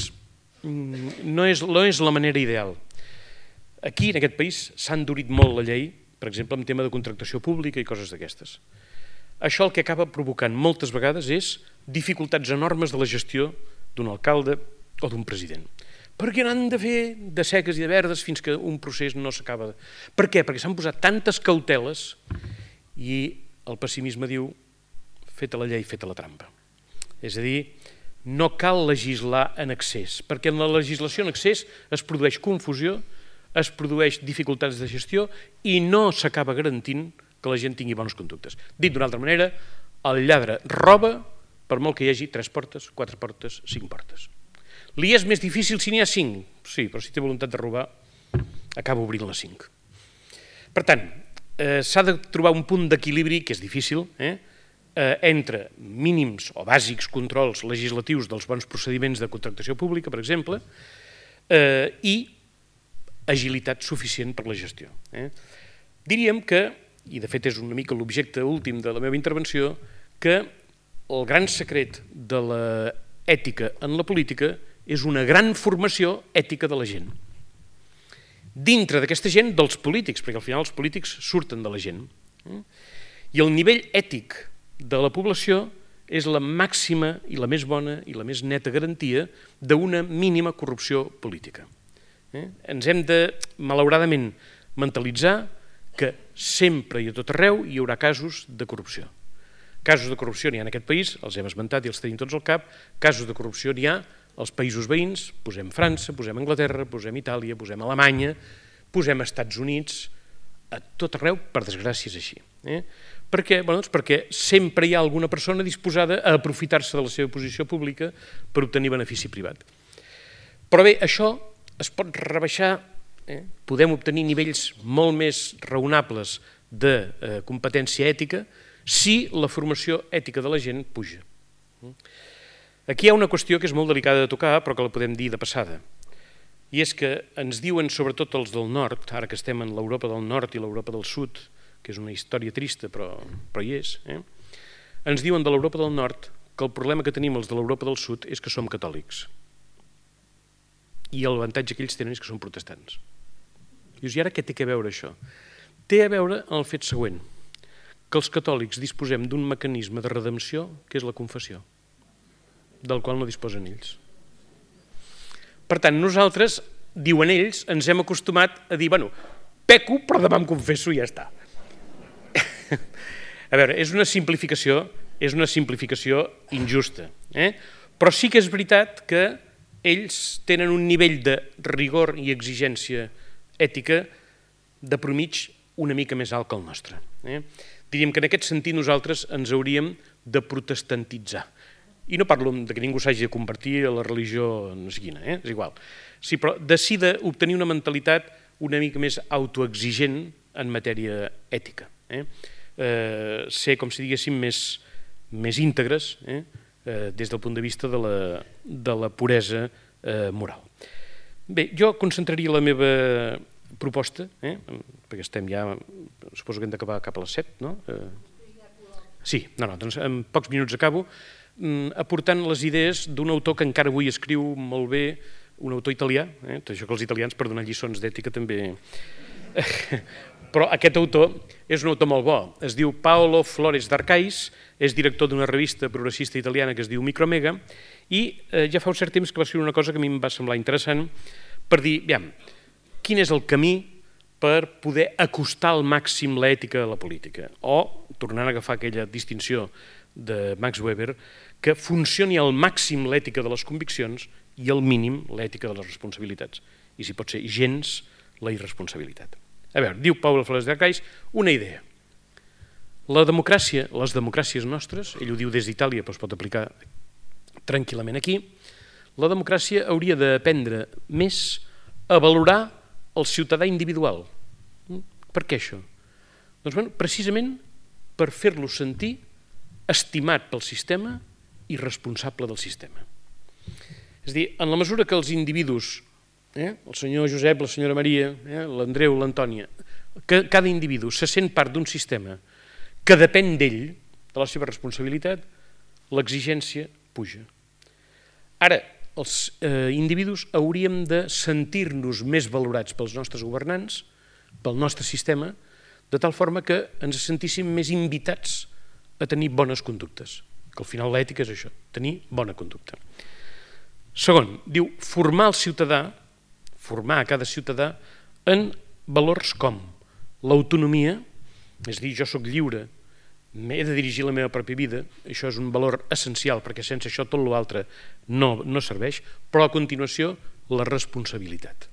S2: no és la manera ideal. Aquí, en aquest país, s'ha endurit molt la llei, per exemple, en tema de contractació pública i coses d'aquestes. Això el que acaba provocant moltes vegades és dificultats enormes de la gestió d'un alcalde o d'un president. Perquè n'han de fer de seques i de verdes fins que un procés no s'acaba. Per què? Perquè s'han posat tantes cauteles i el pessimisme diu feta la llei, feta la trampa. És a dir, no cal legislar en excés, perquè en la legislació en excés es produeix confusió, es produeix dificultats de gestió i no s'acaba garantint que la gent tingui bones conductes. Dit d'una altra manera, el lladre roba per molt que hi hagi 3 portes, 4 portes, 5 portes. Li és més difícil si n'hi ha 5, sí, però si té voluntat de robar, acaba obrint les 5. Per tant, s'ha de trobar un punt d'equilibri, que és difícil, entre mínims o bàsics controls legislatius dels bons procediments de contractació pública, per exemple, i agilitat suficient per la gestió. Diríem que, i de fet és una mica l'objecte últim de la meva intervenció, que el gran secret de l'ètica en la política és una gran formació ètica de la gent. Dintre d'aquesta gent, dels polítics, perquè al final els polítics surten de la gent. I el nivell ètic de la població és la màxima i la més bona i la més neta garantia d'una mínima corrupció política. Ens hem de, malauradament, mentalitzar que sempre i a tot arreu hi haurà casos de corrupció. Casos de corrupció n'hi ha en aquest país, els hem esmentat i els tenim tots al cap, casos de corrupció n'hi ha als països veïns, posem França, posem Anglaterra, posem Itàlia, posem Alemanya, posem Estats Units, a tot arreu, per desgràcia és així. Per què? Perquè sempre hi ha alguna persona disposada a aprofitar-se de la seva posició pública per obtenir benefici privat. Però bé, això es pot rebaixar, podem obtenir nivells molt més raonables de competència ètica si la formació ètica de la gent puja. Aquí hi ha una qüestió que és molt delicada de tocar, però que la podem dir de passada. I és que ens diuen, sobretot els del nord, ara que estem en l'Europa del nord i l'Europa del sud, que és una història trista, però hi és, ens diuen de l'Europa del nord que el problema que tenim els de l'Europa del sud és que som catòlics. I l'avantatge que ells tenen és que són protestants. Dius, i ara què té a veure això? Té a veure amb el fet següent, que els catòlics disposem d'un mecanisme de redempció que és la confessió, del qual no disposen ells. Per tant, nosaltres, diuen ells, ens hem acostumat a dir, bueno, peco, però demà em confesso i ja està. A veure, és una simplificació injusta, però sí que és veritat que ells tenen un nivell de rigor i exigència ètica de promig una mica més alt que el nostre. Diríem que en aquest sentit nosaltres ens hauríem de protestantitzar. I no parlo que ningú s'hagi de convertir a la religió no sé quina, és igual. Sí, però decida obtenir una mentalitat una mica més autoexigent en matèria ètica. Ser, com si diguéssim, més íntegres des del punt de vista de la puresa moral. Bé, jo concentraria la meva proposta, perquè estem ja, suposo que hem d'acabar cap a les 7, no? Sí, doncs en pocs minuts acabo, aportant les idees d'un autor que encara avui escriu molt bé, un autor italià, tot això que els italians per donar lliçons d'ètica també... Però aquest autor és un autor molt bo, es diu Paolo Flores d'Arcais, és director d'una revista progressista italiana que es diu Micromega, i ja fa un cert temps que va escriure una cosa que a mi em va semblar interessant per dir, aviam, quin és el camí per poder acostar al màxim l'ètica a la política. O, tornant a agafar aquella distinció de Max Weber, que funcioni al màxim l'ètica de les conviccions i al mínim l'ètica de les responsabilitats. I si pot ser gens, la irresponsabilitat. A veure, diu Pau Flores d'Arcais una idea. La democràcia, les democràcies nostres, ell ho diu des d'Itàlia però es pot aplicar tranquil·lament aquí, la democràcia hauria d'aprendre més a valorar el ciutadà individual. Per què això? Doncs precisament per fer-lo sentir estimat pel sistema i responsable del sistema. És a dir, en la mesura que els individus, el senyor Josep, la senyora Maria, l'Andreu, l'Antònia, que cada individu se sent part d'un sistema que depèn d'ell, de la seva responsabilitat, l'exigència puja. Ara, els individus hauríem de sentir-nos més valorats pels nostres governants, pel nostre sistema, de tal forma que ens sentíssim més invitats a tenir bones conductes, que al final l'ètica és això, tenir bona conducta. Segon, diu, formar el ciutadà, formar a cada ciutadà en valors com l'autonomia, és a dir, jo soc lliure, m'he de dirigir la meva pròpia vida, això és un valor essencial perquè sense això tot l'altre no serveix, però a continuació la responsabilitat.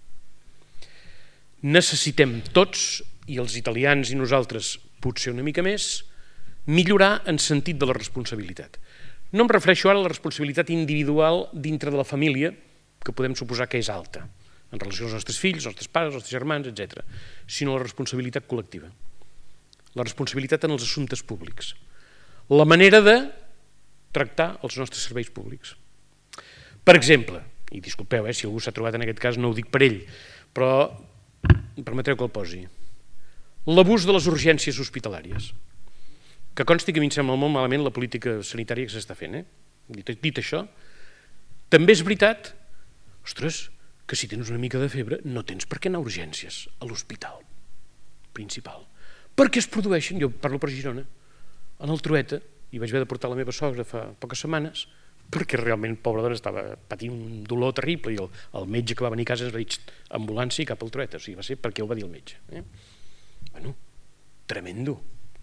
S2: Necessitem tots, i els italians i nosaltres potser una mica més, millorar en sentit de la responsabilitat. No em refereixo ara a la responsabilitat individual dintre de la família, que podem suposar que és alta, en relació als nostres fills, als nostres pares, als nostres germans, etc., sinó a la responsabilitat col·lectiva. La responsabilitat en els assumptes públics, la manera de tractar els nostres serveis públics. Per exemple, i disculpeu, si algú s'ha trobat en aquest cas no ho dic per ell, però em permetreu que el posi, l'abús de les urgències hospitalàries, que consti que a mi em sembla molt malament la política sanitària que s'està fent. Dit això, també és veritat, ostres, que si tens una mica de febre no tens per què anar a urgències a l'hospital principal. Perquè es produeixen, jo parlo per Girona, en el Trueta, i vaig haver de portar la meva sogra fa poques setmanes, perquè realment, pobra dona, estava patint un dolor terrible i el metge que va venir a casa ens va dir ambulància i cap al Trueta, o sigui, va ser perquè ho va dir el metge. Bueno, tremendo.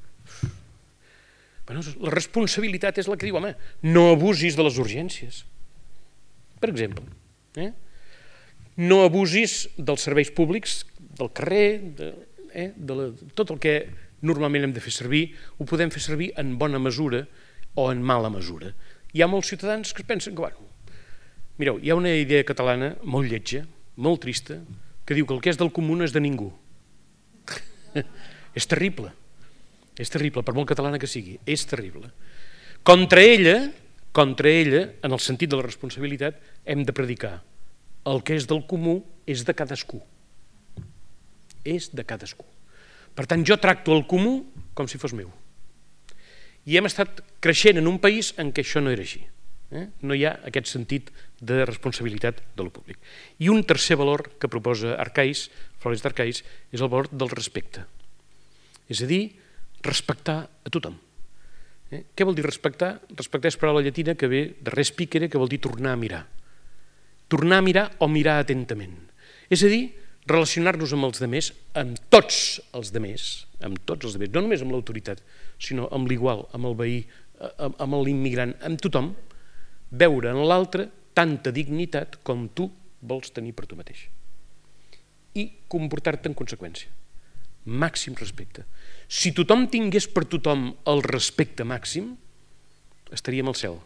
S2: La responsabilitat és la que diu, home, no abusis de les urgències. Per exemple, no abusis dels serveis públics, del carrer, tot el que normalment hem de fer servir, ho podem fer servir en bona mesura o en mala mesura. Hi ha molts ciutadans que pensen que, mireu, hi ha una idea catalana molt lletja, molt trista, que diu que el que és del comú no és de ningú. És terrible, per molt catalana que sigui, és terrible. Contra ella, en el sentit de la responsabilitat, hem de predicar el que és del comú és de cadascú. És de cadascú. Per tant, jo tracto el comú com si fos meu. I hem estat creixent en un país en què això no era així. No hi ha aquest sentit de responsabilitat de lo públic. I un tercer valor que proposa Arcais, Flores d'Arcais, és el valor del respecte. És a dir, respectar a tothom. Què vol dir respectar? Respectar és paraula llatina que ve de respicere, que vol dir tornar a mirar. Tornar a mirar o mirar atentament. És a dir, relacionar-nos amb els demés, amb tots els demés, no només amb l'autoritat, sinó amb l'igual, amb el veí, amb l'immigrant, amb tothom, veure en l'altre tanta dignitat com tu vols tenir per tu mateix. I comportar-te en conseqüència. Màxim respecte. Si tothom tingués per tothom el respecte màxim, estaríem al cel.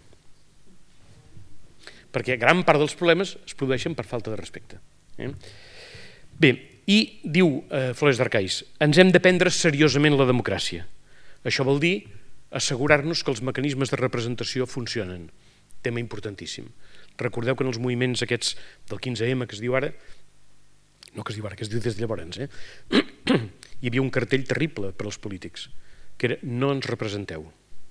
S2: Perquè gran part dels problemes es produeixen per falta de respecte. Bé, i diu Flores d'Arcais, ens hem de prendre seriosament la democràcia. Això vol dir assegurar-nos que els mecanismes de representació funcionen. Tema importantíssim. Recordeu que en els moviments aquests del 15M que es diu ara, no que es diu ara, que es diu des de llavors, hi havia un cartell terrible per als polítics, que era no ens representeu.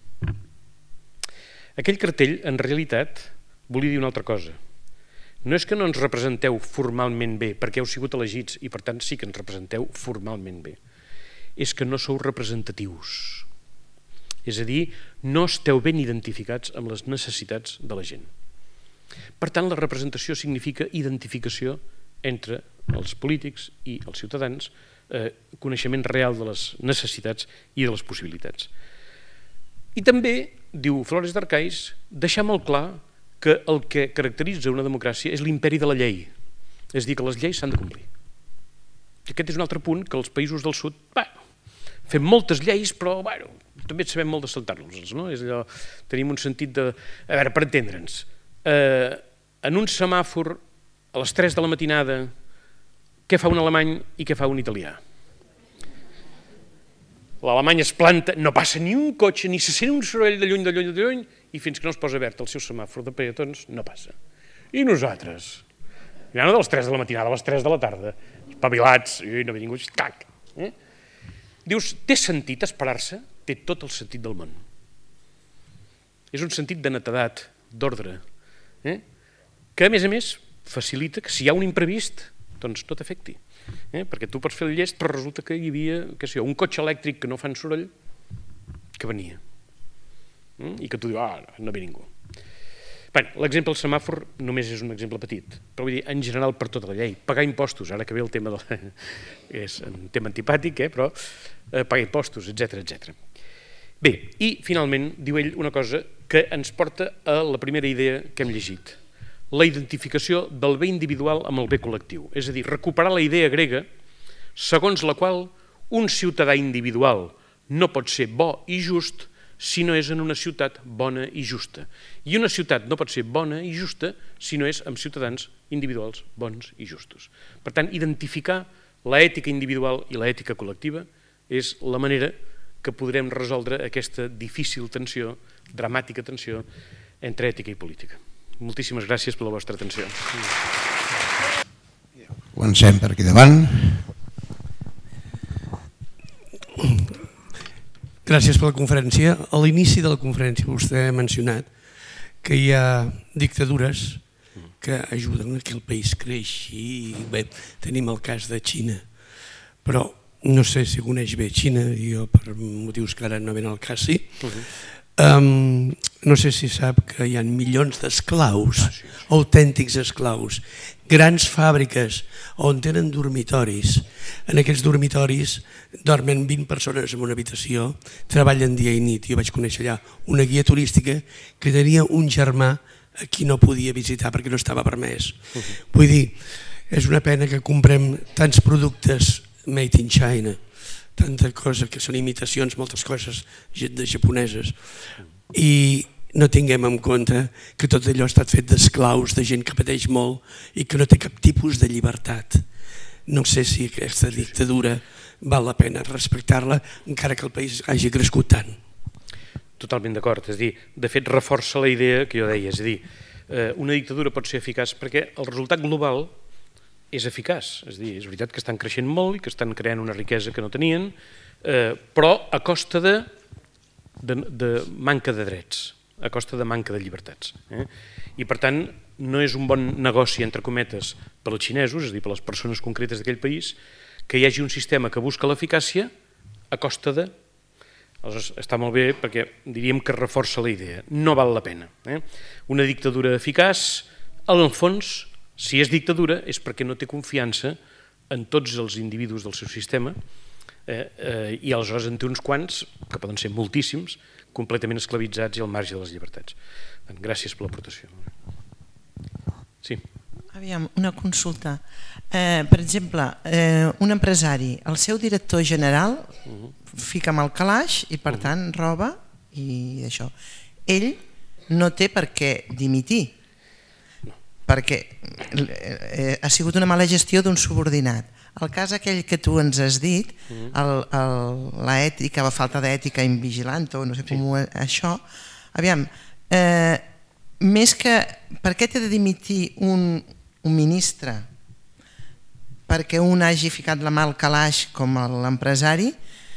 S2: Aquell cartell, en realitat, volia dir una altra cosa. No és que no ens representeu formalment bé, perquè heu sigut elegits i per tant sí que ens representeu formalment bé. És que no sou representatius. És a dir, no esteu ben identificats amb les necessitats de la gent. Per tant, la representació significa identificació entre els polítics i els ciutadans coneixement real de les necessitats i de les possibilitats. I també, diu Flores d'Arcais, deixar molt clar que el que caracteritza una democràcia és l'imperi de la llei, és a dir, que les lleis s'han de complir. I aquest és un altre punt que els països del sud, fem moltes lleis, però també sabem molt de saltar-nos, no? És allò, tenim un sentit de... A veure, per entendre'ns, en un semàfor a les 3 de la matinada, què fa un alemany i què fa un italià? L'alemany es planta, no passa ni un cotxe, ni se sent un soroll de lluny, i fins que no es posa verd el seu semàfor de peatons, no passa. I nosaltres? Ja no de les 3 de la matinada, a les 3 de la tarda, espavilats, i no ve ningú, cac. Dius, té sentit esperar-se? Té tot el sentit del món. És un sentit de netedat, d'ordre, que a més facilita que si hi ha un imprevist, doncs no t'afecti. Perquè tu pots fer el llest, però resulta que hi havia un cotxe elèctric que no fan soroll que venia i que tu dius, no ve ningú. L'exemple del semàfor només és un exemple petit, però vull dir, en general per tota la llei, pagar impostos, ara que ve el tema és un tema antipàtic, però pagar impostos, etc. Bé, i finalment diu ell una cosa que ens porta a la primera idea que hem llegit, la identificació del bé individual amb el bé col·lectiu, és a dir, recuperar la idea grega segons la qual un ciutadà individual no pot ser bo i just si no és en una ciutat bona i justa. I una ciutat no pot ser bona i justa si no és amb ciutadans individuals bons i justos. Per tant, identificar l'ètica individual i l'ètica col·lectiva és la manera que podrem resoldre aquesta difícil tensió, dramàtica tensió, entre ètica i política. Moltíssimes gràcies per la vostra atenció.
S3: Comencem per aquí davant.
S4: Gràcies per la conferència. A l'inici de la conferència vostè ha mencionat que hi ha dictadures que ajuden a que el país creixi. Bé, tenim el cas de Xina, però no sé si coneix bé Xina, jo per motius que ara no ven al cas, sí. No sé si sap que hi ha milions d'esclaus, autèntics esclaus, grans fàbriques on tenen dormitoris. En aquests dormitoris dormen 20 persones en una habitació, treballen dia i nit. Jo vaig conèixer allà una guia turística que tenia un germà a qui no podia visitar perquè no estava permès. Vull dir, és una pena que comprem tants productes made in China, tanta cosa que són imitacions, moltes coses de japoneses, i no tinguem en compte que tot allò ha estat fet d'esclaus, de gent que pateix molt i que no té cap tipus de llibertat. No sé si aquesta dictadura val la pena respectar-la encara que el país hagi crescut tant.
S2: Totalment d'acord, és a dir, de fet reforça la idea que jo deia, és a dir, una dictadura pot ser eficaç perquè el resultat global és eficaç, és a dir, és veritat que estan creixent molt i que estan creant una riquesa que no tenien, però a costa de manca de drets, a costa de manca de llibertats. I per tant no és un bon negoci, entre cometes, per als xinesos, és a dir, per les persones concretes d'aquell país, que hi hagi un sistema que busca l'eficàcia a costa de... Aleshores, està molt bé perquè diríem que reforça la idea, no val la pena. Una dictadura eficaç, al fons, si és dictadura, és perquè no té confiança en tots els individus del seu sistema i aleshores en té uns quants, que poden ser moltíssims, completament esclavitzats i al marge de les llibertats. Gràcies per l'aportació. Sí.
S5: Aviam, una consulta. Per exemple, un empresari, el seu director general fica amb el calaix i per tant roba i això. Ell no té per què dimitir, perquè ha sigut una mala gestió d'un subordinat. El cas aquell que tu ens has dit, l'ètica, la falta d'ètica invigilant, o no sé com això, aviam, més que per què té de dimitir un ministre perquè un hagi ficat la mà al calaix com l'empresari,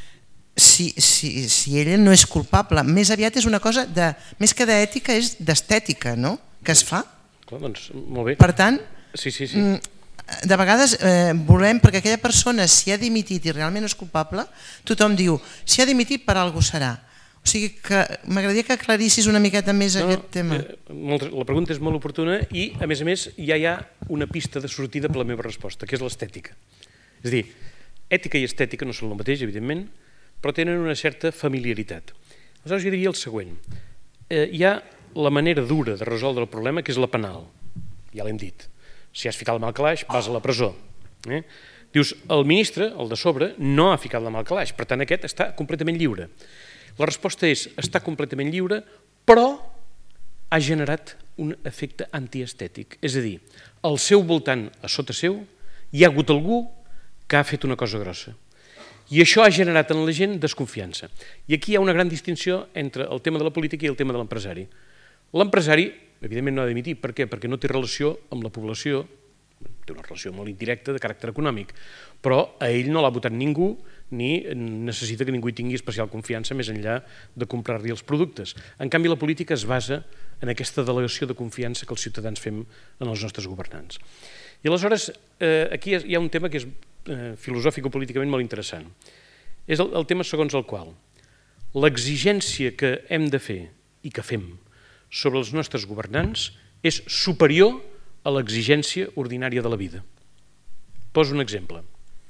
S5: si ell no és culpable? Més aviat és una cosa, més que d'ètica, és d'estètica, no?, que es fa.
S2: Doncs molt bé.
S5: Per tant,
S2: sí.
S5: De vegades volem, perquè aquella persona si ha dimitit i realment no és culpable, tothom diu, si ha dimitit per alguna cosa serà. O sigui que m'agradaria que aclarissis una miqueta més aquest tema.
S2: La pregunta és molt oportuna i a més ja hi ha una pista de sortida per la meva resposta, que és l'estètica. És a dir, Ètica i estètica no són el mateix, evidentment, però tenen una certa familiaritat. Aleshores, jo diria el següent. Hi ha la manera dura de resoldre el problema, que és la penal. Ja l'hem dit. Si has ficat la mà al calaix, vas a la presó. Dius, el ministre, el de sobre, no ha ficat la mà al calaix, per tant, aquest està completament lliure. La resposta és, està completament lliure, però ha generat un efecte antiestètic. És a dir, al seu voltant, a sota seu, hi ha hagut algú que ha fet una cosa grossa. I això ha generat en la gent desconfiança. I aquí hi ha una gran distinció entre el tema de la política i el tema de l'empresari. L'empresari, evidentment, no ha d'emitir. Per què? Perquè no té relació amb la població, té una relació molt indirecta de caràcter econòmic, però a ell no l'ha votat ningú ni necessita que ningú hi tingui especial confiança més enllà de comprar-li els productes. En canvi, la política es basa en aquesta delegació de confiança que els ciutadans fem en els nostres governants. I aleshores, aquí hi ha un tema que és filosòfico-políticament molt interessant. És el tema segons el qual l'exigència que hem de fer i que fem sobre els nostres governants és superior a l'exigència ordinària de la vida. Poso un exemple.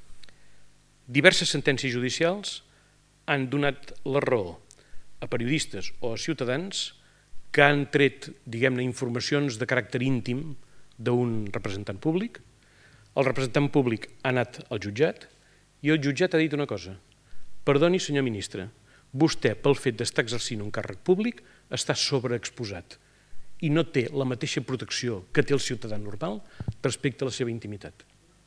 S2: Diverses sentències judicials han donat la raó a periodistes o a ciutadans que han tret, diguem-ne, informacions de caràcter íntim d'un representant públic. El representant públic ha anat al jutjat i el jutjat ha dit una cosa. Perdoni, senyor ministre, vostè, pel fet d'estar exercint un càrrec públic, està sobreexposat i no té la mateixa protecció que té el ciutadà normal respecte a la seva intimitat.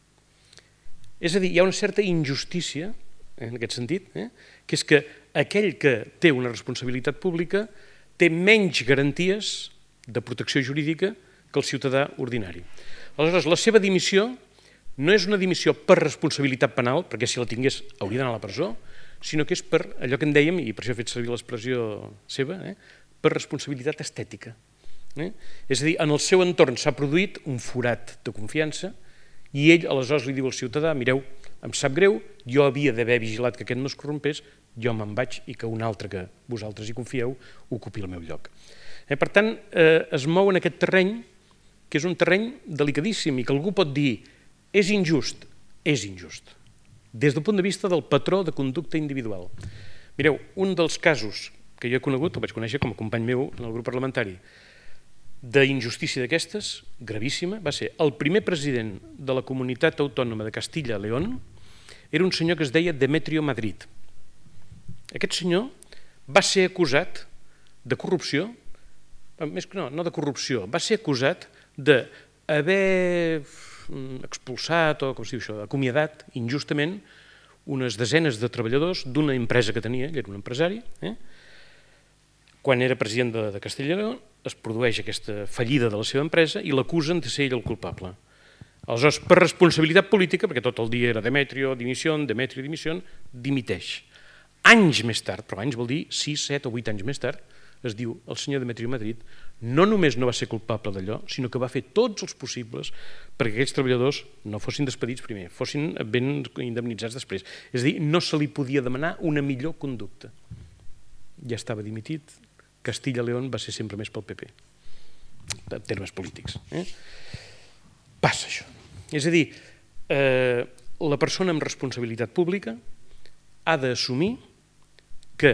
S2: És a dir, hi ha una certa injustícia, en aquest sentit, que és que aquell que té una responsabilitat pública té menys garanties de protecció jurídica que el ciutadà ordinari. Aleshores, la seva dimissió no és una dimissió per responsabilitat penal, perquè si la tingués hauria d'anar a la presó, sinó que és per allò que en dèiem, i per això he fet servir l'expressió seva, per responsabilitat estètica. És a dir, en el seu entorn s'ha produït un forat de confiança i ell aleshores li diu al ciutadà, mireu, em sap greu, jo havia d'haver vigilat que aquest no es corrompés, jo me'n vaig i que un altre que vosaltres hi confieu ocupi el meu lloc. Per tant, es mou en aquest terreny, que és un terreny delicadíssim i que algú pot dir és injust, des del punt de vista del patró de conducta individual. Mireu, un dels casos que jo he conegut, el vaig conèixer com a company meu en el grup parlamentari, d'injustícia d'aquestes, gravíssima, va ser el primer president de la comunitat autònoma de Castilla-León, era un senyor que es deia Demetrio Madrid. Aquest senyor va ser acusat de corrupció, més que no de corrupció, va ser acusat d'haver expulsat, o com es diu això, acomiadat injustament unes desenes de treballadors d'una empresa que tenia, ell era un empresari, quan era president de Castella-León es produeix aquesta fallida de la seva empresa i l'acusen de ser ell el culpable. Aleshores, per responsabilitat política, perquè tot el dia era Demetrio, dimissió, dimiteix. Anys més tard, però anys vol dir 6, 7 o 8 anys més tard, es diu el senyor Demetrio Madrid no només no va ser culpable d'allò, sinó que va fer tots els possibles perquè aquells treballadors no fossin despedits primer, fossin ben indemnitzats després. És a dir, no se li podia demanar una millor conducta. Ja estava dimitit, Castilla-León va ser sempre més pel PP, en termes polítics. Passa això. És a dir, la persona amb responsabilitat pública ha d'assumir que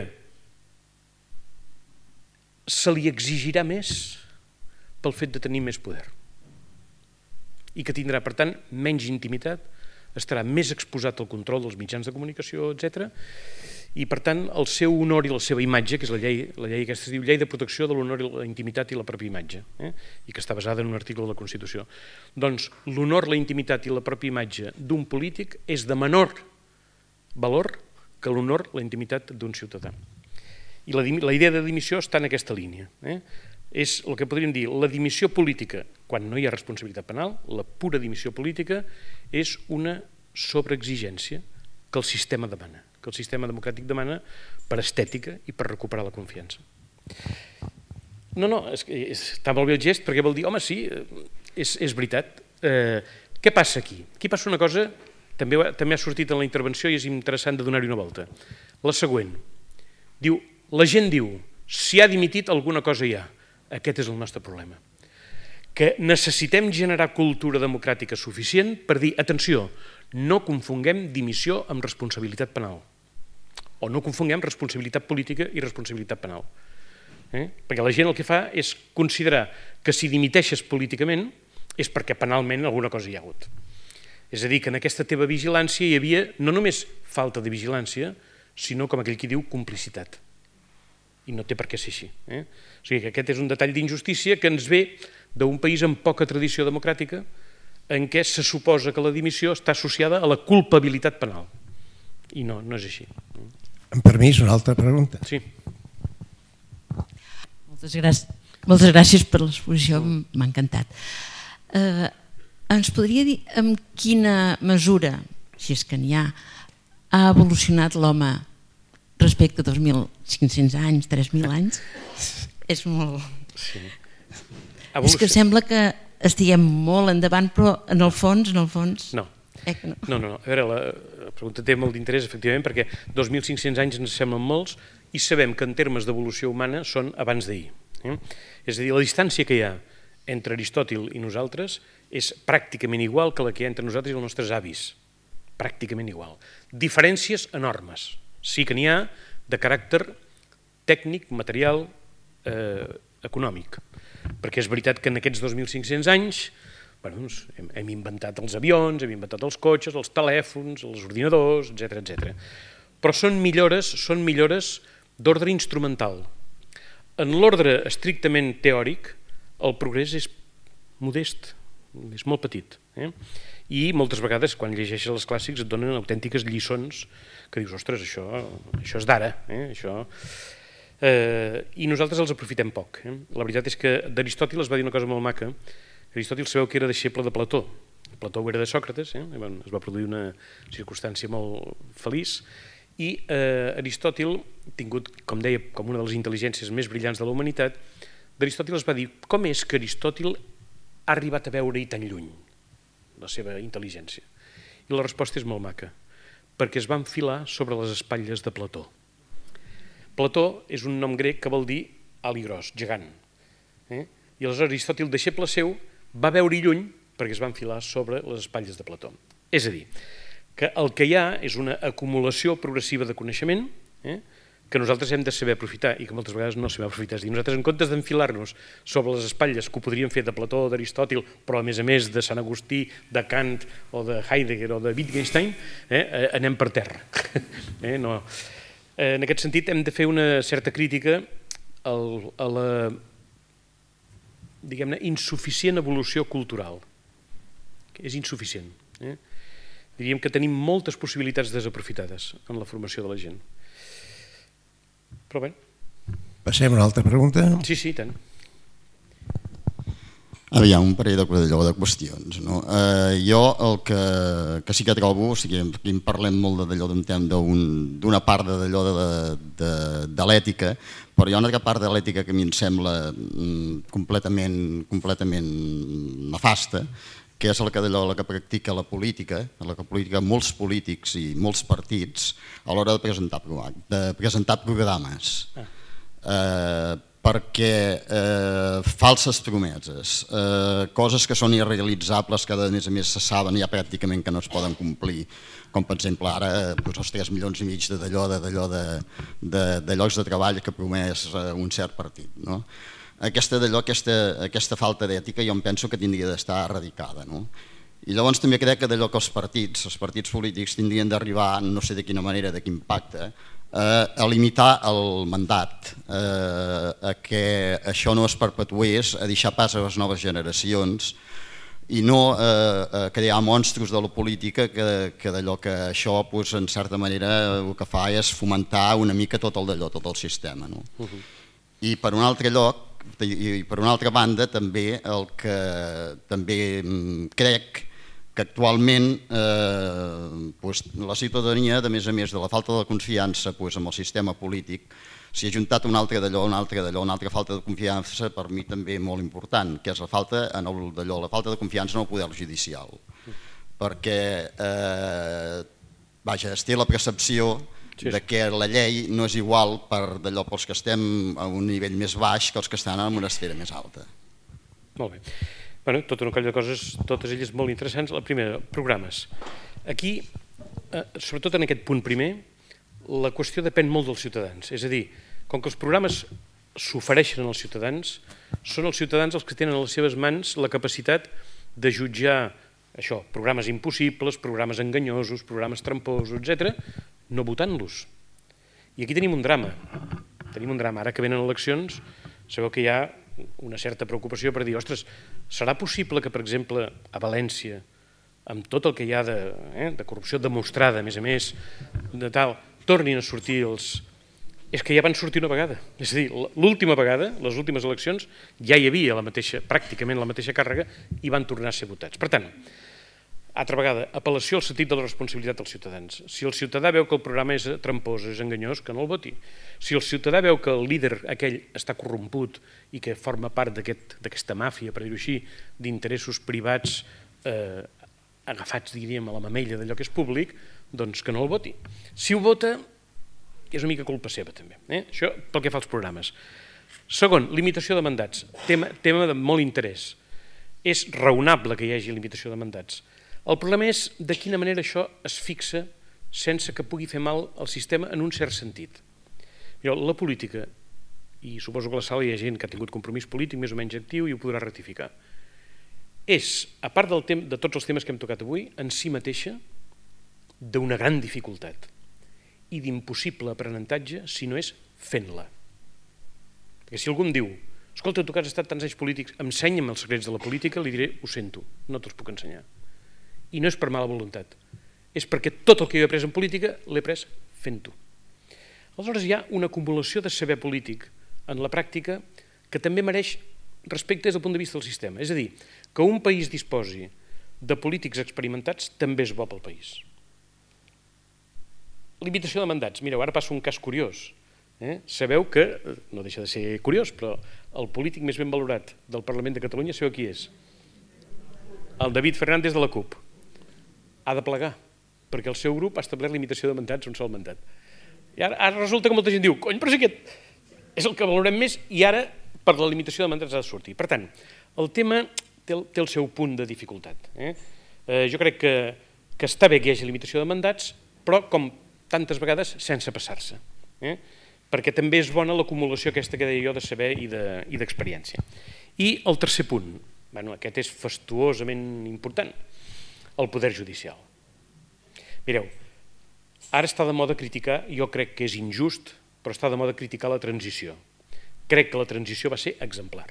S2: se li exigirà més pel fet de tenir més poder i que tindrà, per tant, menys intimitat, estarà més exposat al control dels mitjans de comunicació, etc. I, per tant, el seu honor i la seva imatge, que és la llei aquesta es diu Llei de Protecció de l'Honor i la Intimitat i la pròpia imatge, i que està basada en un article de la Constitució. Doncs l'honor, la intimitat i la pròpia imatge d'un polític és de menor valor que l'honor, la intimitat d'un ciutadà. I la idea de dimissió està en aquesta línia. És el que podríem dir, la dimissió política, quan no hi ha responsabilitat penal, la pura dimissió política és una sobreexigència que el sistema demana, que el sistema democràtic demana per estètica i per recuperar la confiança. No, està molt bé el gest perquè vol dir, home, sí, és veritat. Què passa aquí? Aquí passa una cosa, també ha sortit en la intervenció i és interessant de donar-hi una volta. La següent, diu, la gent diu, si ha dimitit alguna cosa hi ha. Aquest és el nostre problema. Que necessitem generar cultura democràtica suficient per dir, atenció, No confonguem dimissió amb responsabilitat penal. O no confonguem responsabilitat política i responsabilitat penal. Perquè la gent el que fa és considerar que si dimiteixes políticament és perquè penalment alguna cosa hi ha hagut. És a dir, que en aquesta teva vigilància hi havia no només falta de vigilància, sinó, com aquell qui diu, complicitat. I no té per què ser així. O sigui que aquest és un detall d'injustícia que ens ve d'un país amb poca tradició democràtica en què se suposa que la dimissió està associada a la culpabilitat penal. I no, no és així.
S3: Amb permís, una altra pregunta.
S2: Sí.
S6: Moltes gràcies per l'exposició, m'ha encantat. Ens podria dir en quina mesura, si és que n'hi ha evolucionat l'home respecte a 2.500 anys, 3.000 anys? És molt...
S2: Sí.
S6: És que sembla que estiguem molt endavant, però en el fons...
S2: No. No. A veure, la pregunta té molt d'interès, efectivament, perquè 2.500 anys ens semblen molts i sabem que en termes d'evolució humana són abans d'ahir. És a dir, la distància que hi ha entre Aristòtil i nosaltres és pràcticament igual que la que hi ha entre nosaltres i els nostres avis. Pràcticament igual. Diferències enormes. Sí que n'hi ha de caràcter tècnic, material, econòmic. Perquè és veritat que en aquests 2.500 anys hem inventat els avions, hem inventat els cotxes, els telèfons, els ordinadors, etc. Però són millores d'ordre instrumental. En l'ordre estrictament teòric, el progrés és modest, és molt petit. I moltes vegades, quan llegeixes els clàssics, et donen autèntiques lliçons que dius, ostres, això és d'ara. I nosaltres els aprofitem poc. La veritat és que d'Aristòtil es va dir una cosa molt maca. Aristòtil sabeu que era deixeble de Plató. Plató era de Sòcrates, es va produir una circumstància molt feliç, i Aristòtil, tingut, com deia, com una de les intel·ligències més brillants de la humanitat, d'Aristòtil es va dir, com és que Aristòtil ha arribat a veure-hi tan lluny la seva intel·ligència? I la resposta és molt maca, perquè es va enfilar sobre les espatlles de Plató. Plató és un nom grec que vol dir alt i gros, gegant. I aleshores Aristòtil, deixeble seu, va veure-hi lluny perquè es va enfilar sobre les espatlles de Plató. És a dir, que el que hi ha és una acumulació progressiva de coneixement que nosaltres hem de saber aprofitar i que moltes vegades no sabem aprofitar. És a dir, nosaltres en comptes d'enfilar-nos sobre les espatlles que ho podríem fer de Plató, d'Aristòtil, però a més de Sant Agustí, de Kant o de Heidegger o de Wittgenstein, anem per terra. En aquest sentit hem de fer una certa crítica a la, diguem-ne, insuficient evolució cultural. És insuficient. Diríem que tenim moltes possibilitats desaprofitades en la formació de la gent. Però bé.
S3: Passem a una altra pregunta.
S2: Sí, tant.
S7: Ara hi ha un parell de qüestions. Jo el que sí que trobo, aquí en parlem molt d'una part d'allò de l'ètica, però hi ha una altra part de l'ètica que a mi em sembla completament nefasta, que és la que practica la política, la que practica molts polítics i molts partits a l'hora de presentar programes. Perquè falses promeses, coses que són irrealitzables, que a més se saben ja pràcticament que no es poden complir, com per exemple ara els 3,5 milions de llocs de treball que promès un cert partit. Aquesta falta d'ètica jo em penso que tindria d'estar erradicada. I llavors també crec que d'allò que els partits polítics tindrien d'arribar, no sé de quina manera, de quin pacte, a limitar el mandat, a que això no es perpetués, a deixar pas a les noves generacions i no a crear monstros de la política que d'allò que això, en certa manera, el que fa és fomentar una mica tot el sistema. I per un altre lloc, i per una altra banda, també el que també crec que actualment la ciutadania, a més de la falta de confiança amb el sistema polític, s'hi ha juntat una altra falta de confiança per mi també molt important, que és la falta de confiança en el poder judicial. Perquè es té la percepció que la llei no és igual pels que estem a un nivell més baix que els que estan en una esfera més alta.
S2: Molt bé. Tota una colla de coses, totes elles molt interessants. La primera, programes. Aquí, sobretot en aquest punt primer, la qüestió depèn molt dels ciutadans. És a dir, com que els programes s'ofereixen als ciutadans, són els ciutadans els que tenen a les seves mans la capacitat de jutjar això, programes impossibles, programes enganyosos, programes tramposos, etc., no votant-los. I aquí tenim un drama. Tenim un drama. Ara que venen eleccions, sabeu que hi ha una certa preocupació per dir, ostres, serà possible que, per exemple, a València, amb tot el que hi ha de corrupció demostrada, a més, de tal, tornin a sortir els... És que ja van sortir una vegada. És a dir, l'última vegada, les últimes eleccions, ja hi havia pràcticament la mateixa càrrega i van tornar a ser votats. Per tant, altra vegada, apel·lació al sentit de la responsabilitat dels ciutadans. Si el ciutadà veu que el programa és trampós, és enganyós, que no el voti. Si el ciutadà veu que el líder aquell està corromput i que forma part d'aquesta màfia, per dir-ho així, d'interessos privats agafats, diríem, a la mamella d'allò que és públic, doncs que no el voti. Si ho vota, és una mica culpa seva, també. Això pel que fa als programes. Segon, limitació de mandats. Tema de molt interès. És raonable que hi hagi limitació de mandats. El problema és de quina manera això es fixa sense que pugui fer mal al sistema en un cert sentit. La política, i suposo que a la sala hi ha gent que ha tingut compromís polític més o menys actiu i ho podrà ratificar, és, a part de tots els temes que hem tocat avui, en si mateixa d'una gran dificultat i d'impossible aprenentatge si no és fent-la. Perquè si algú em diu, escolta, tu que has estat tants anys polítics, ensenya'm els secrets de la política, li diré, ho sento, no te'ls puc ensenyar. I no és per mala voluntat, és perquè tot el que jo he après en política l'he après fent-ho. Aleshores hi ha una acumulació de saber polític en la pràctica que també mereix respecte des del punt de vista del sistema. És a dir, que un país disposi de polítics experimentats també és bo pel país. Limitació de mandats. Mireu, ara passa un cas curiós. Sabeu que, no deixa de ser curiós, però el polític més ben valorat del Parlament de Catalunya, sabeu qui és? El David Fernández de la CUP. Ha de plegar, perquè el seu grup ha establert limitació de mandats, un sol mandat. I ara resulta que molta gent diu, cony, però si aquest és el que valorem més i ara per la limitació de mandats ha de sortir. Per tant, el tema té el seu punt de dificultat. Jo crec que està bé que hi hagi limitació de mandats, però com tantes vegades sense passar-se, perquè també és bona l'acumulació aquesta que deia jo de saber i d'experiència. I el tercer punt, aquest és fastuosament important, el poder judicial. Mireu, ara està de moda criticar, jo crec que és injust, però està de moda criticar la transició. Crec que la transició va ser exemplar.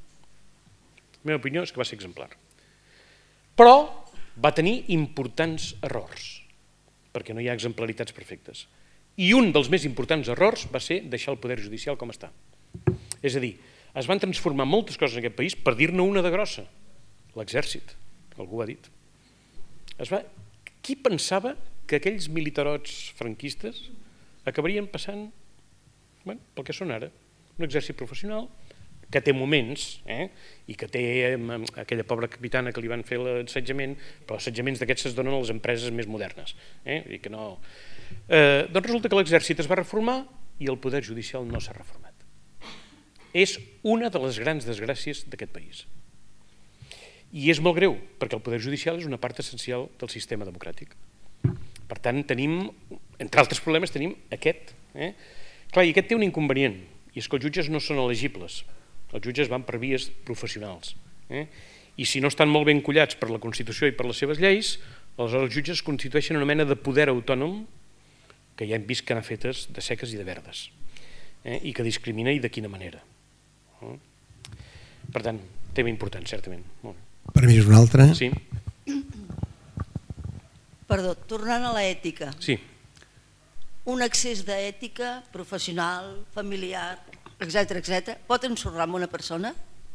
S2: La meva opinió és que va ser exemplar. Però va tenir importants errors, perquè no hi ha exemplaritats perfectes. I un dels més importants errors va ser deixar el poder judicial com està. És a dir, es van transformar moltes coses en aquest país, per dir-ne una de grossa, l'exèrcit, algú ho ha dit. Qui pensava que aquells militarots franquistes acabarien passant pel que són ara? Un exèrcit professional que té moments i que té aquella pobra capitana que li van fer l'assetjament, però assetjaments d'aquests es donen a les empreses més modernes. Doncs resulta que l'exèrcit es va reformar i el poder judicial no s'ha reformat. És una de les grans desgràcies d'aquest país. I és molt greu, perquè el poder judicial és una part essencial del sistema democràtic. Per tant, tenim, entre altres problemes, tenim aquest. Clar, i aquest té un inconvenient, i és que els jutges no són elegibles. Els jutges van per vies professionals. I si no estan molt ben collats per la Constitució i per les seves lleis, aleshores els jutges constitueixen una mena de poder autònom que ja hem vist que n'ha fetes de seques i de verdes, i que discrimina i de quina manera. Per tant, tema important, certament.
S3: Per mi és un altre.
S2: Sí.
S8: Perdó, tornant a l'ètica.
S2: Sí.
S8: Un excés d'ètica professional, familiar, etc., pot ensorrar una persona?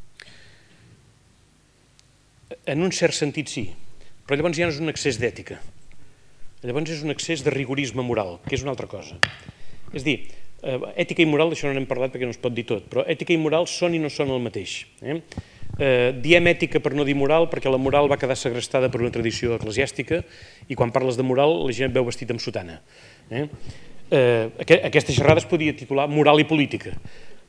S2: En un cert sentit sí, però llavors ja no és un excés d'ètica. Llavors és un excés de rigorisme moral, que és una altra cosa. És a dir, ètica i moral, d'això no n'hem parlat perquè no es pot dir tot, però ètica i moral són i no són el mateix. Diem ètica per no dir moral perquè la moral va quedar segrestada per una tradició eclesiàstica i quan parles de moral la gent veu vestit amb sotana. Aquesta xerrada es podria titular Moral i política,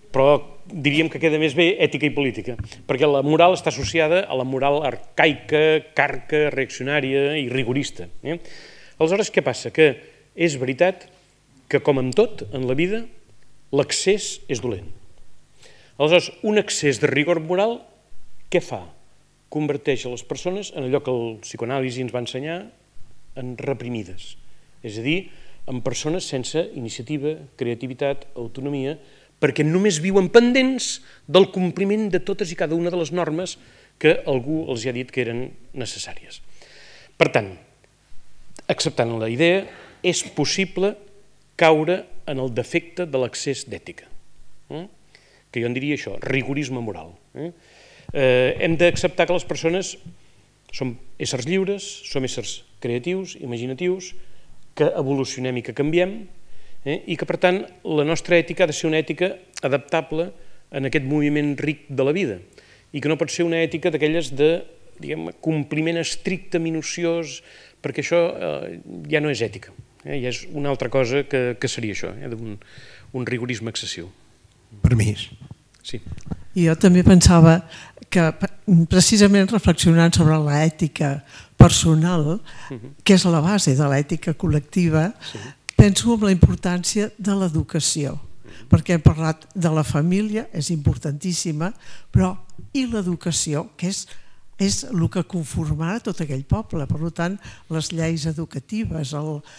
S2: però diríem que queda més bé ètica i política, perquè la moral està associada a la moral arcaica, carca, reaccionària i rigorista. Aleshores, què passa? Que és veritat que, com en tot en la vida, l'excés és dolent. Aleshores, un excés de rigor moral, què fa? Converteix a les persones en allò que el psicoanàlisi ens va ensenyar, en reprimides. És a dir, en persones sense iniciativa, creativitat, autonomia, perquè només viuen pendents del compliment de totes i cada una de les normes que algú els ha dit que eren necessàries. Per tant, acceptant la idea, és possible caure en el defecte de l'excés d'ètica, que jo en diria això, rigorisme moral. Hem d'acceptar que les persones som éssers lliures, som éssers creatius, imaginatius, que evolucionem i que canviem, i que, per tant, la nostra ètica ha de ser una ètica adaptable en aquest moviment ric de la vida i que no pot ser una ètica d'aquelles de compliment estricte, minuciós, perquè això ja no és ètica, ja és una altra cosa que seria això, un rigorisme excessiu.
S3: Permís.
S2: Sí.
S5: Jo també pensava que precisament reflexionant sobre l'ètica personal, que és la base de l'ètica col·lectiva, penso en la importància de l'educació, perquè hem parlat de la família, és importantíssima, però i l'educació, que és el que conformarà tot aquell poble. Per tant, les lleis educatives,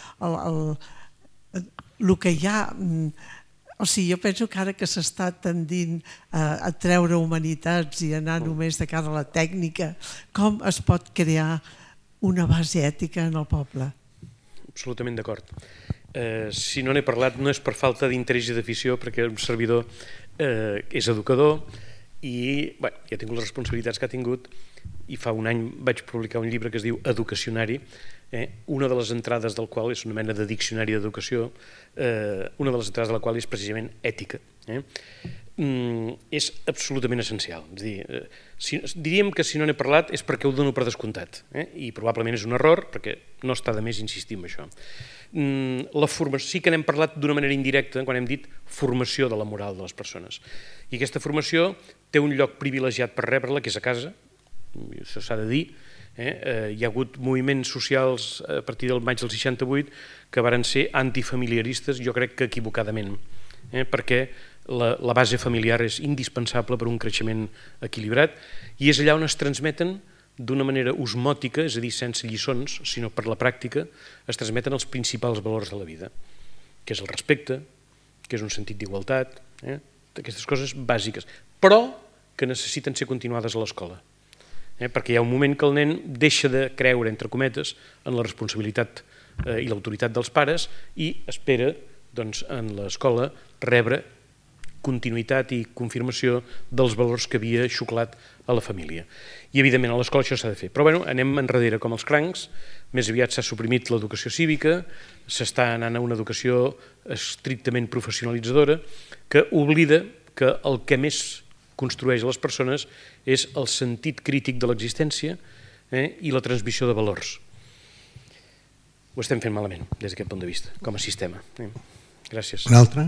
S5: el que hi ha... O sigui, jo penso que ara que s'està tendint a treure humanitats i anar només de cara a la tècnica, com es pot crear una base ètica en el poble?
S2: Absolutament d'acord. Si no n'he parlat no és per falta d'interès i d'afició, perquè un servidor és educador i ja he tingut les responsabilitats que ha tingut i fa un any vaig publicar un llibre que es diu Educacionari, una de les entrades del qual és una mena de diccionari d'educació, una de les entrades de la qual és precisament ètica. És absolutament essencial. És a dir, diríem que si no n'he parlat és perquè ho dono per descomptat, i probablement és un error perquè no està de més insistir en això. La formació, sí que n'hem parlat d'una manera indirecta quan hem dit formació de la moral de les persones. I aquesta formació té un lloc privilegiat per rebre-la, que és a casa, això s'ha de dir. Hi ha hagut moviments socials a partir del maig del 68 que varen ser antifamiliaristes, jo crec que equivocadament, perquè la base familiar és indispensable per un creixement equilibrat i és allà on es transmeten d'una manera osmòtica, és a dir, sense lliçons, sinó per la pràctica, es transmeten els principals valors de la vida, que és el respecte, que és un sentit d'igualtat, aquestes coses bàsiques, però que necessiten ser continuades a l'escola, perquè hi ha un moment que el nen deixa de creure, entre cometes, en la responsabilitat i l'autoritat dels pares i espera, doncs, en l'escola rebre continuïtat i confirmació dels valors que havia xuclat a la família. I, evidentment, a l'escola això s'ha de fer. Però, anem enrere com els crancs, més aviat s'ha suprimit l'educació cívica, s'està anant a una educació estrictament professionalitzadora, que oblida que el que més construeix a les persones és el sentit crític de l'existència i la transmissió de valors. Ho estem fent malament, des d'aquest punt de vista, com a sistema. Gràcies.
S3: Una altra?